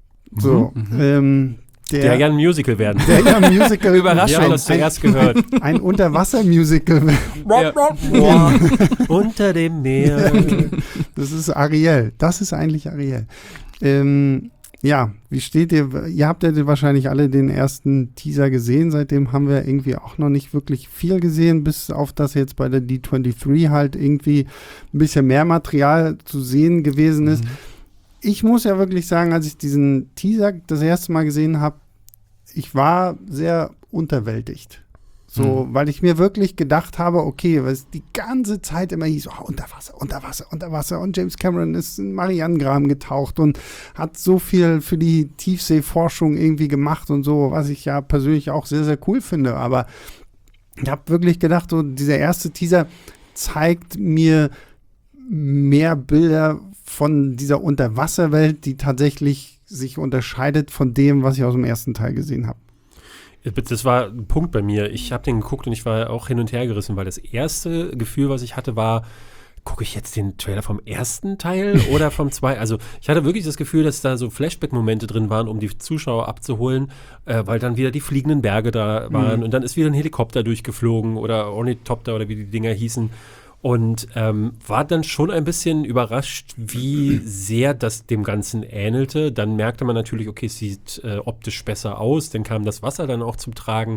So, mhm. ähm, der, der ja ein Musical werden. Der ja ein Musical. Überraschend, ja, das zuerst gehört. Ein Unterwasser-Musical. Ja. Unter dem Meer. Das ist Ariel. Das ist eigentlich Ariel. Ähm, ja, wie steht ihr? Ihr habt ja wahrscheinlich alle den ersten Teaser gesehen. Seitdem haben wir irgendwie auch noch nicht wirklich viel gesehen, bis auf das jetzt bei der D dreiundzwanzig halt irgendwie ein bisschen mehr Material zu sehen gewesen ist. Mhm. Ich muss ja wirklich sagen, als ich diesen Teaser das erste Mal gesehen habe, ich war sehr unterwältigt. So, Mhm. weil ich mir wirklich gedacht habe, okay, weil es die ganze Zeit immer hieß, oh, unter Wasser, unter Wasser, unter Wasser. Und James Cameron ist in Marianengraben getaucht und hat so viel für die Tiefseeforschung irgendwie gemacht und so, was ich ja persönlich auch sehr, sehr cool finde. Aber ich habe wirklich gedacht, so dieser erste Teaser zeigt mir mehr Bilder von dieser Unterwasserwelt, die tatsächlich sich unterscheidet von dem, was ich aus dem ersten Teil gesehen habe. Das war ein Punkt bei mir. Ich habe den geguckt und ich war auch hin und her gerissen, weil das erste Gefühl, was ich hatte, war, gucke ich jetzt den Trailer vom ersten Teil oder vom zweiten? Also ich hatte wirklich das Gefühl, dass da so Flashback-Momente drin waren, um die Zuschauer abzuholen, äh, weil dann wieder die fliegenden Berge da waren mhm. und dann ist wieder ein Helikopter durchgeflogen oder Ornithopter oder wie die Dinger hießen. Und ähm, war dann schon ein bisschen überrascht, wie sehr das dem Ganzen ähnelte. Dann merkte man natürlich, okay, es sieht äh, optisch besser aus. Dann kam das Wasser dann auch zum Tragen.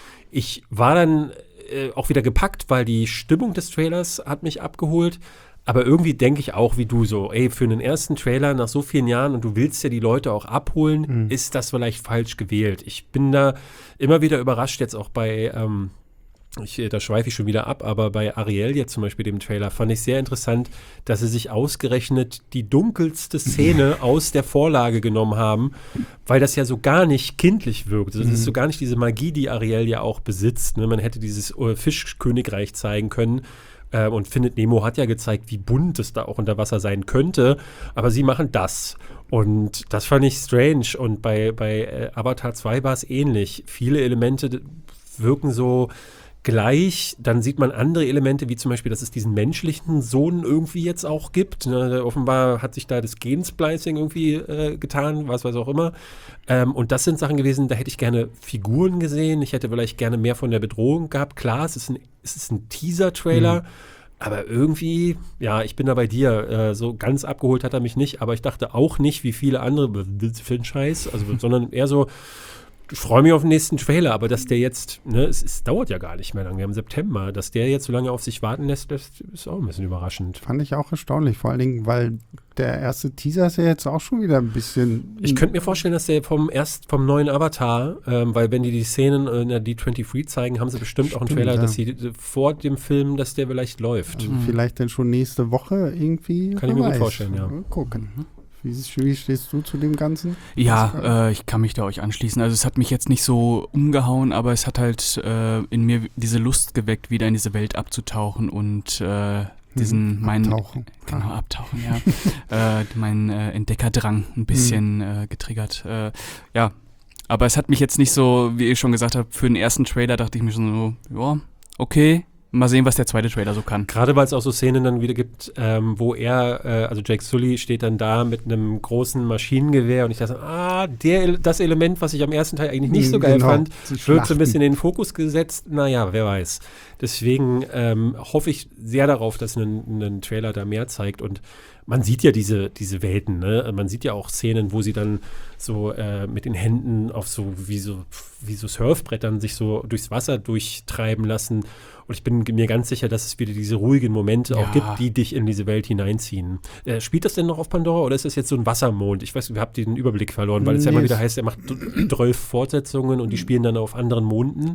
Ich war dann äh, auch wieder gepackt, weil die Stimmung des Trailers hat mich abgeholt. Aber irgendwie denke ich auch wie du so, ey, für einen ersten Trailer nach so vielen Jahren und du willst ja die Leute auch abholen, mhm. ist das vielleicht falsch gewählt. Ich bin da immer wieder überrascht, jetzt auch bei ähm, Ich, da schweife ich schon wieder ab, aber bei Ariel jetzt zum Beispiel, dem Trailer, fand ich sehr interessant, dass sie sich ausgerechnet die dunkelste Szene aus der Vorlage genommen haben, weil das ja so gar nicht kindlich wirkt. Das ist so gar nicht diese Magie, die Ariel ja auch besitzt. Ne? Man hätte dieses äh, Fischkönigreich zeigen können äh, und Findet Nemo hat ja gezeigt, wie bunt es da auch unter Wasser sein könnte, aber sie machen das. Und das fand ich strange und bei, bei äh, Avatar zwei war es ähnlich. Viele Elemente wirken so gleich, dann sieht man andere Elemente, wie zum Beispiel, dass es diesen menschlichen Sohn irgendwie jetzt auch gibt. Ne? Offenbar hat sich da das Gensplicing irgendwie äh, getan, was weiß auch immer. Ähm, und das sind Sachen gewesen, da hätte ich gerne Figuren gesehen. Ich hätte vielleicht gerne mehr von der Bedrohung gehabt. Klar, es ist ein, es ist ein Teaser-Trailer, mhm. aber irgendwie, ja, ich bin da bei dir. Äh, so ganz abgeholt hat er mich nicht, aber ich dachte auch nicht, wie viele andere für einen Scheiß, also, sondern eher so, ich freue mich auf den nächsten Trailer, aber dass der jetzt, ne, es, es dauert ja gar nicht mehr lange, wir haben September, dass der jetzt so lange auf sich warten lässt, das ist auch ein bisschen überraschend. Fand ich auch erstaunlich, vor allen Dingen, weil der erste Teaser ist ja jetzt auch schon wieder ein bisschen. Ich könnte mir vorstellen, dass der vom erst vom neuen Avatar, ähm, weil wenn die die Szenen in der D dreiundzwanzig zeigen, haben sie bestimmt Stimmt, auch einen Trailer, ja. dass sie vor dem Film, dass der vielleicht läuft. Also mhm. Vielleicht dann schon nächste Woche irgendwie. Kann ich mir gut vorstellen, ja. Mal gucken. Mhm. Wie, wie stehst du zu dem Ganzen? Ja, äh, ich kann mich da euch anschließen. Also es hat mich jetzt nicht so umgehauen, aber es hat halt äh, in mir diese Lust geweckt, wieder in diese Welt abzutauchen und äh, diesen hm, meinen abtauchen. Genau, abtauchen, ja. äh, meinen äh, Entdeckerdrang ein bisschen hm. äh, getriggert. Äh, ja, aber es hat mich jetzt nicht so, wie ich schon gesagt habe, für den ersten Trailer dachte ich mir schon so, ja, okay. Mal sehen, was der zweite Trailer so kann. Gerade weil es auch so Szenen dann wieder gibt, ähm, wo er, äh, also Jake Sully steht dann da mit einem großen Maschinengewehr und ich dachte, ah, der, das Element, was ich am ersten Teil eigentlich nicht so geil genau, fand, wird so ein bisschen in den Fokus gesetzt. Naja, wer weiß. Deswegen ähm, hoffe ich sehr darauf, dass ein, ein Trailer da mehr zeigt und man sieht ja diese, diese Welten, ne? Man sieht ja auch Szenen, wo sie dann so äh, mit den Händen auf so wie so wie so Surfbrettern sich so durchs Wasser durchtreiben lassen. Und ich bin mir ganz sicher, dass es wieder diese ruhigen Momente auch ja. gibt, die dich in diese Welt hineinziehen. Äh, spielt das denn noch auf Pandora oder ist das jetzt so ein Wassermond? Ich weiß, ich habe den Überblick verloren, weil es nee, ja immer wieder heißt, er macht zwölf Fortsetzungen und die spielen dann auf anderen Monden.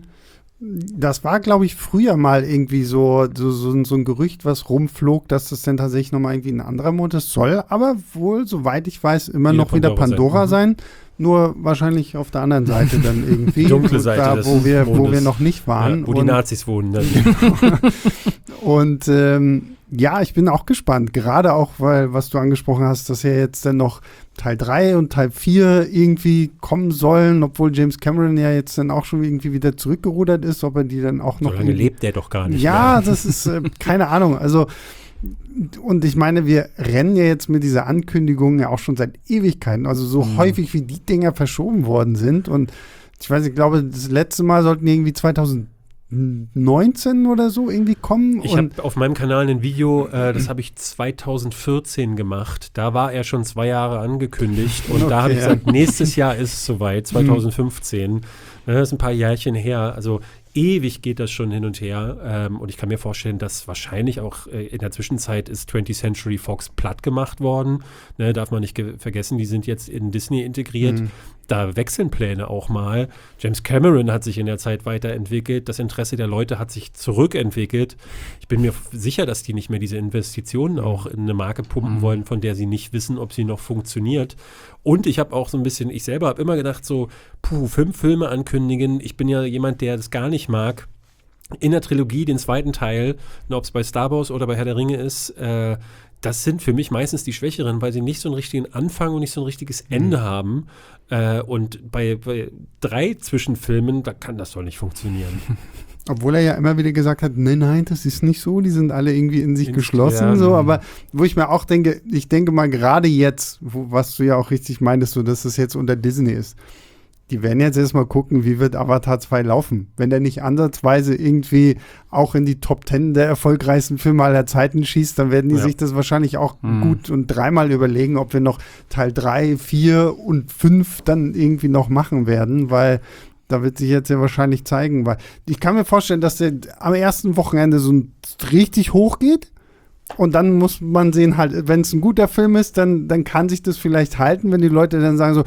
Das war, glaube ich, früher mal irgendwie so, so, so, so ein Gerücht, was rumflog, dass das dann tatsächlich nochmal irgendwie ein anderer Mond ist. Soll aber wohl, soweit ich weiß, immer wieder noch Pandora wieder Pandora sein. sein. Nur wahrscheinlich auf der anderen Seite dann irgendwie. Die dunkle Seite da, des wo wir, Mondes. wo wir noch nicht waren. Ja, wo und, die Nazis wohnen. Dann. Und ähm, ja, ich bin auch gespannt. Gerade auch, weil, was du angesprochen hast, dass ja jetzt dann noch Teil drei und Teil vier irgendwie kommen sollen, obwohl James Cameron ja jetzt dann auch schon irgendwie wieder zurückgerudert ist, ob er die dann auch noch. So lange lebt der doch gar nicht. Ja, mehr. Das ist äh, keine Ahnung. Also, und ich meine, wir rennen ja jetzt mit dieser Ankündigung ja auch schon seit Ewigkeiten. Also so mhm. häufig, wie die Dinger verschoben worden sind. Und ich weiß, ich glaube, das letzte Mal sollten irgendwie zweitausendneunzehn oder so irgendwie kommen. Ich habe auf meinem Kanal ein Video, äh, das habe ich zweitausendvierzehn gemacht. Da war er schon zwei Jahre angekündigt. Und okay, da habe ich gesagt, nächstes Jahr ist es soweit, zweitausendfünfzehn. Das ist ein paar Jährchen her. Also ewig geht das schon hin und her. Ähm, und ich kann mir vorstellen, dass wahrscheinlich auch äh, in der Zwischenzeit ist twentieth Century Fox platt gemacht worden. Ne, darf man nicht ge- vergessen, die sind jetzt in Disney integriert. Mhm. da wechseln Pläne auch mal. James Cameron hat sich in der Zeit weiterentwickelt. Das Interesse der Leute hat sich zurückentwickelt. Ich bin mir f- sicher, dass die nicht mehr diese Investitionen auch in eine Marke pumpen Mhm. wollen, von der sie nicht wissen, ob sie noch funktioniert. Und ich habe auch so ein bisschen, ich selber habe immer gedacht so, puh, fünf Filme ankündigen. Ich bin ja jemand, der das gar nicht mag. In der Trilogie, den zweiten Teil, ob es bei Star Wars oder bei Herr der Ringe ist, äh, das sind für mich meistens die Schwächeren, weil sie nicht so einen richtigen Anfang und nicht so ein richtiges Ende mhm. haben. Äh, und bei, bei drei Zwischenfilmen, da kann das doch nicht funktionieren. Obwohl er ja immer wieder gesagt hat, nein, nein, das ist nicht so, die sind alle irgendwie in sich In- geschlossen, ja. so, aber wo ich mir auch denke, ich denke mal gerade jetzt, wo, was du ja auch richtig meintest, so, dass das jetzt unter Disney ist, die werden jetzt erstmal gucken, wie wird Avatar zwei laufen. Wenn der nicht ansatzweise irgendwie auch in die Top Ten der erfolgreichsten Filme aller Zeiten schießt, dann werden die Ja. sich das wahrscheinlich auch Mhm. gut und dreimal überlegen, ob wir noch Teil drei, vier und fünf dann irgendwie noch machen werden, weil da wird sich jetzt ja wahrscheinlich zeigen, weil ich kann mir vorstellen, dass der am ersten Wochenende so ein richtig hoch geht. Und dann muss man sehen, halt, wenn es ein guter Film ist, dann, dann kann sich das vielleicht halten, wenn die Leute dann sagen so,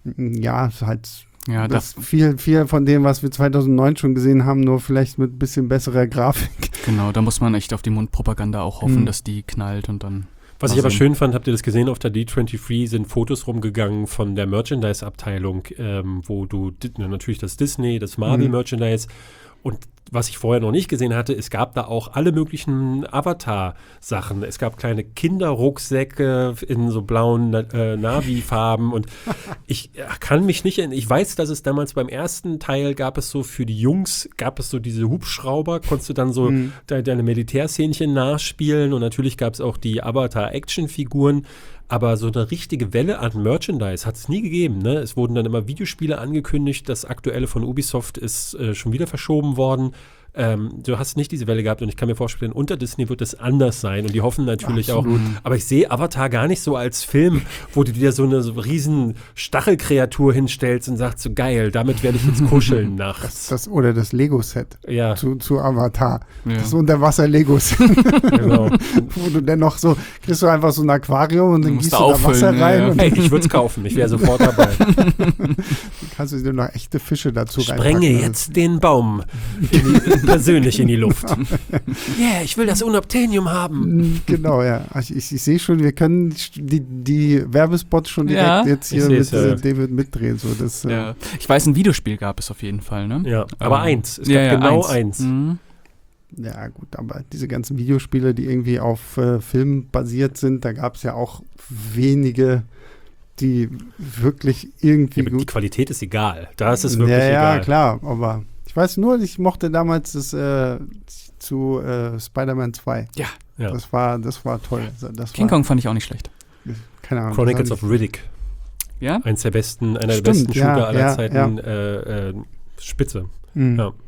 ja, ist halt Ja, das das, viel, viel von dem, was wir zweitausendneun schon gesehen haben, nur vielleicht mit ein bisschen besserer Grafik. genau, da muss man echt auf die Mundpropaganda auch hoffen, Mhm. dass die knallt und dann. Was Mal ich aber sehen. schön fand, habt ihr das gesehen, auf der D dreiundzwanzig sind Fotos rumgegangen von der Merchandise-Abteilung, ähm, wo du di- natürlich das Disney, das Marvel-Merchandise und was ich vorher noch nicht gesehen hatte, es gab da auch alle möglichen Avatar-Sachen. Es gab kleine Kinderrucksäcke in so blauen äh, Navi-Farben und ich äh, kann mich nicht erinnern. Ich weiß, dass es damals beim ersten Teil gab es so für die Jungs, gab es so diese Hubschrauber, konntest du dann so Mhm. de deine Militärszenchen nachspielen und natürlich gab es auch die Avatar-Action-Figuren. Aber so eine richtige Welle an Merchandise hat es nie gegeben. Ne? Es wurden dann immer Videospiele angekündigt. Das aktuelle von Ubisoft ist äh, schon wieder verschoben worden. Ähm, du hast nicht diese Welle gehabt und ich kann mir vorstellen, unter Disney wird es anders sein und die hoffen natürlich Absolut. auch. Aber ich sehe Avatar gar nicht so als Film, wo du dir so eine so riesen Stachelkreatur hinstellst und sagst so geil, damit werde ich jetzt kuscheln nachts. Das, oder das Lego-Set Ja, zu, zu Avatar. Ja. Das Unterwasser-Lego-Set. genau. Wo du dann noch so, kriegst du einfach so ein Aquarium und Du dann musst gießt da du da Wasser auffüllen, ja, rein ja. und Hey, ich würde es kaufen. Ich wäre sofort dabei. dann kannst du dir noch echte Fische dazu Sprenge reinpacken. jetzt den Baum in die, persönlich in die Luft. Yeah, ich will das Unobtainium haben. Genau, ja. Also ich, ich sehe schon, wir können die, die Werbespots schon direkt Ja, jetzt ich hier mit seh's, ja. äh, David mitdrehen. So, das, äh, Ja. Ich weiß, ein Videospiel gab es auf jeden Fall, ne? Ja, aber Ähm, eins. Es ja, gab ja, genau eins. Mhm. Ja, gut, aber diese ganzen Videospiele, die irgendwie auf äh, Film basiert sind, da gab es ja auch wenige, die wirklich irgendwie Ja, aber die gut. Qualität ist egal. Da ist es wirklich ja, ja, egal. klar, aber ich weiß nur, ich mochte damals das äh, zu äh, Spider-Man zwei. Ja. Ja. Das war, das war toll. Also Das King war, Kong fand ich auch nicht schlecht. keine Ahnung. Chronicles das of Riddick. Ja? Eins der besten, einer Stimmt, der besten ja, Shooter aller ja, Zeiten. Äh, äh, Spitze. Mhm. Ja.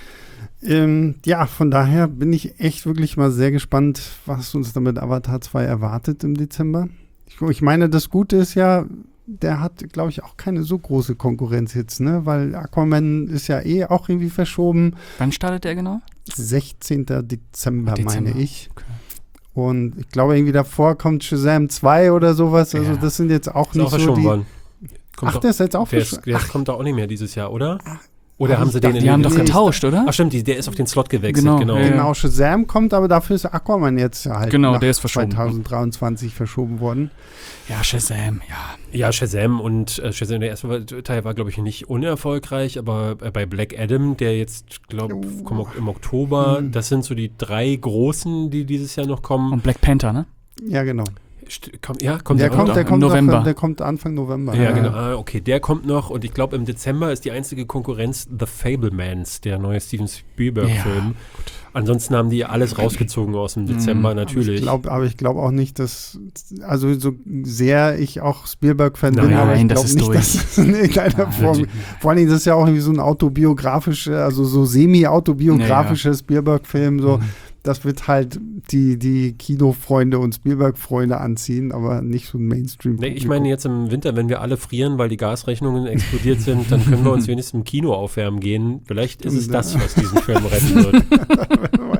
Ähm, ja, von daher bin ich echt wirklich mal sehr gespannt, was uns damit Avatar zwei erwartet im Dezember. Ich, ich meine, das Gute ist ja, der hat, glaube ich, auch keine so große Konkurrenz jetzt, ne? Weil Aquaman ist ja eh auch irgendwie verschoben. Wann startet der genau? sechzehnten Dezember, Dezember. meine ich. Okay. Und ich glaube, irgendwie davor kommt Shazam zwei oder sowas. Also Ja. das sind jetzt auch Ist nicht auch so verschoben die... worden. Kommt Ach, doch- der ist jetzt auch der, ist, verschoben. der kommt da auch nicht mehr dieses Jahr, oder? Oder ach, haben ich sie den dachte, in Die haben den doch Nee, ich getauscht, oder? Ach stimmt, die, der ist auf den Slot gewechselt, Genau, genau. ja, ja. Genau, Shazam kommt, aber dafür ist Aquaman jetzt halt Genau, nach der ist verschoben. zwanzig dreiundzwanzig verschoben worden. Ja, Shazam, ja. Ja, Shazam und äh, Shazam, der erste Teil war, glaube ich, nicht unerfolgreich, aber äh, bei Black Adam, der jetzt, glaube ich, Oh. im Oktober, Hm. das sind so die drei großen, die dieses Jahr noch kommen. Und Black Panther, ne? Ja, genau. St komm, ja, kommt der der, kommt, noch? der im kommt November. Noch, der kommt Anfang November. Ja, genau. Ah, okay, der kommt noch und ich glaube, im Dezember ist die einzige Konkurrenz The Fablemans, der neue Steven Spielberg-Film. Ja, Ansonsten haben die alles rausgezogen aus dem Dezember, Mhm. natürlich. Ich glaub, aber ich glaube auch nicht, dass, also so sehr ich auch Spielberg-Fan bin, Nein, aber ich das glaube ist nicht, durch. dass es in irgendeiner Nein, Form, natürlich. vor allem das ist ja auch irgendwie so ein autobiografischer, also so semi-autobiografischer Spielberg-Film, so. Mhm. Das wird halt die, die Kinofreunde und Spielberg-Freunde anziehen, aber nicht so ein mainstream Nee, ich meine jetzt im Winter, wenn wir alle frieren, weil die Gasrechnungen explodiert sind, dann können wir uns wenigstens im Kino aufwärmen gehen. Vielleicht ist es das, was diesen Film retten wird. Wer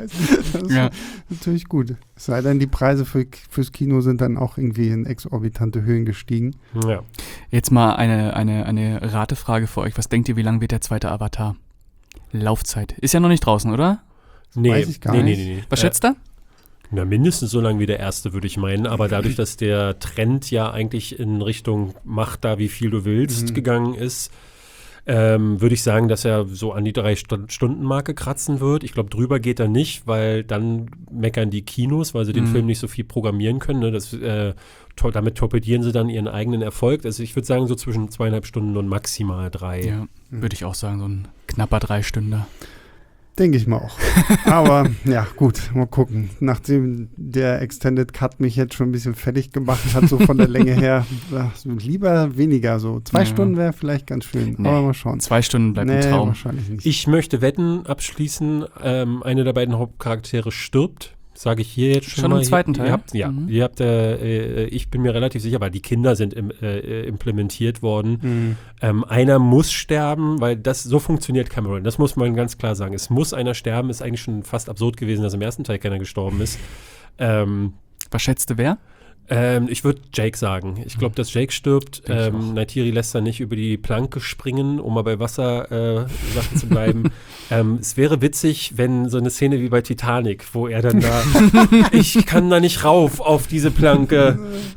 Scheiß. Das ist Ja. natürlich gut. Es sei denn, die Preise für, fürs Kino sind dann auch irgendwie in exorbitante Höhen gestiegen. Ja. Jetzt mal eine, eine, eine Ratefrage für euch. Was denkt ihr, wie lang wird der zweite Avatar? Laufzeit. Ist ja noch nicht draußen, oder? Nee, weiß ich gar nee, nicht. nee, nee, nee. Was Äh, schätzt ihr? Na, mindestens so lang wie der erste, würde ich meinen. Aber dadurch, dass der Trend ja eigentlich in Richtung mach da, wie viel du willst, Mhm. gegangen ist, ähm, würde ich sagen, dass er so an die Drei-Stunden-Marke kratzen wird. Ich glaube, drüber geht er nicht, weil dann meckern die Kinos, weil sie den Mhm. Film nicht so viel programmieren können. Ne? Das, äh, to- damit torpedieren sie dann ihren eigenen Erfolg. Also ich würde sagen, so zwischen zweieinhalb Stunden und maximal drei. Ja, würde ich auch sagen, so ein knapper Dreistünder. Denke ich mal auch. Aber ja, gut, mal gucken. Nachdem der Extended Cut mich jetzt schon ein bisschen fertig gemacht hat, so von der Länge her, ach, so lieber weniger. So zwei Ja. Stunden wäre vielleicht ganz schön. Nee. Aber mal schauen. Zwei Stunden bleibt Nee, ein Traum. wahrscheinlich nicht. Ich möchte wetten, abschließen, ähm, einer der beiden Hauptcharaktere stirbt. Sage ich hier jetzt schon, Schon mal. im zweiten Ihr- Teil? Ihr habt, ja, Mhm. ihr habt, äh, äh, ich bin mir relativ sicher, weil die Kinder sind im, äh, implementiert worden. Mhm. Ähm, einer muss sterben, weil das so funktioniert Cameron. Das muss man ganz klar sagen. Es muss einer sterben. Ist eigentlich schon fast absurd gewesen, dass im ersten Teil keiner gestorben ist. Ähm, Was schätzt du, wer? ähm, ich würde Jake sagen. Ich glaube, dass Jake stirbt. Denk ich Ähm, auch. Neytiri lässt dann nicht über die Planke springen, um mal bei Wasser äh, Sachen zu bleiben. ähm, es wäre witzig, wenn so eine Szene wie bei Titanic, wo er dann da, ich kann da nicht rauf auf diese Planke.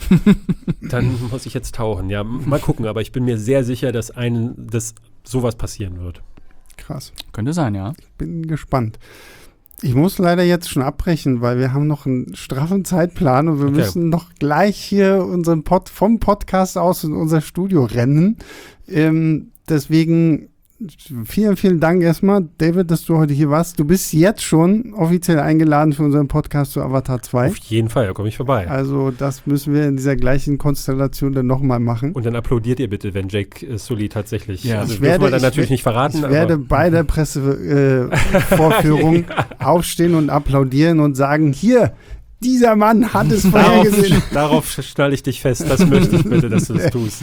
Dann muss ich jetzt tauchen. Ja, m- mal gucken. Aber ich bin mir sehr sicher, dass ein, dass sowas passieren wird. Krass. Könnte sein, ja. Bin gespannt. Ich muss leider jetzt schon abbrechen, weil wir haben noch einen straffen Zeitplan und wir Okay. müssen noch gleich hier unseren Pod, vom Podcast aus in unser Studio rennen. Ähm, deswegen vielen, vielen Dank erstmal, David, dass du heute hier warst. Du bist jetzt schon offiziell eingeladen für unseren Podcast zu Avatar zwei. Auf jeden Fall, da komme ich vorbei. Also das müssen wir in dieser gleichen Konstellation dann nochmal machen. Und dann applaudiert ihr bitte, wenn Jake äh, Sully tatsächlich. Ja. also Ich dürfen werde- wir dann ich natürlich we- nicht verraten. Ich werde aber bei der Pressevorführung äh, Vorführung aufstehen und applaudieren und sagen, hier, dieser Mann hat es vorhergesehen. darauf, darauf schnalle ich dich fest. Das möchte ich bitte, dass du das tust.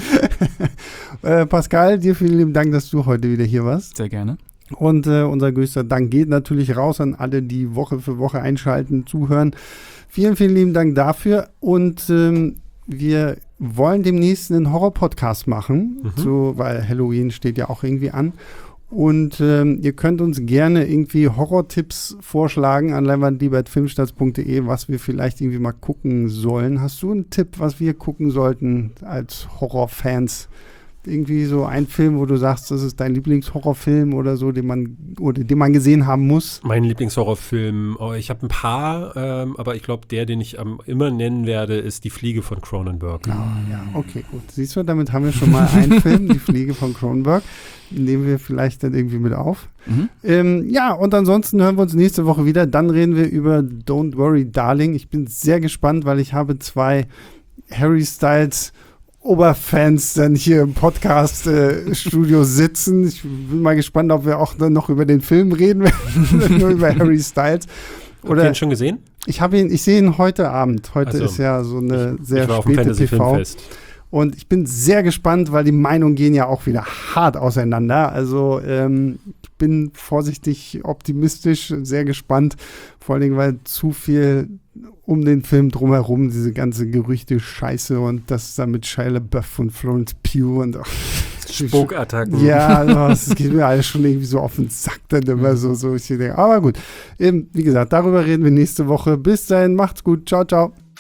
äh, Pascal, dir vielen lieben Dank, dass du heute wieder hier warst. Sehr gerne. Und äh, unser größter Dank geht natürlich raus an alle, die Woche für Woche einschalten, zuhören. Vielen, vielen lieben Dank dafür. Und ähm, wir wollen demnächst einen Horror-Podcast machen, Mhm. so, weil Halloween steht ja auch irgendwie an. Und ähm, ihr könnt uns gerne irgendwie Horror-Tipps vorschlagen an leinwandliebe at filmstarts punkt de, was wir vielleicht irgendwie mal gucken sollen. Hast du einen Tipp, was wir gucken sollten als Horrorfans? Irgendwie so ein Film, wo du sagst, das ist dein Lieblingshorrorfilm oder so, den man oder den man gesehen haben muss? Mein Lieblingshorrorfilm, oh, ich habe ein paar, ähm, aber ich glaube, der, den ich am immer nennen werde, ist Die Fliege von Cronenberg. Ah, ja, okay, gut. Siehst du, damit haben wir schon mal einen Film, Die Fliege von Cronenberg. Nehmen wir vielleicht dann irgendwie mit auf. Mhm. Ähm, ja, und ansonsten hören wir uns nächste Woche wieder. Dann reden wir über Don't Worry, Darling. Ich bin sehr gespannt, weil ich habe zwei Harry Styles Oberfans dann hier im Podcast-Studio sitzen. Ich bin mal gespannt, ob wir auch dann noch über den Film reden werden, nur über Harry Styles. Habt ihr Oder ihn schon gesehen? ich habe ihn, ich sehe ihn heute Abend. Heute Also, ist ja so eine ich, sehr ich war auf dem späte T V. Fantasy-Filmfest. Und ich bin sehr gespannt, weil die Meinungen gehen ja auch wieder hart auseinander. Also ähm, ich bin vorsichtig optimistisch, sehr gespannt. Vor allen Dingen, weil zu viel um den Film drumherum, diese ganze Gerüchte-Scheiße und das dann mit Shia LaBeouf und Florence Pugh und ach, Spukattacken. ja, also, das geht mir alles schon irgendwie so auf den Sack dann immer so. so ich denke, aber gut, eben, wie gesagt, darüber reden wir nächste Woche. Bis dahin, macht's gut. Ciao, ciao.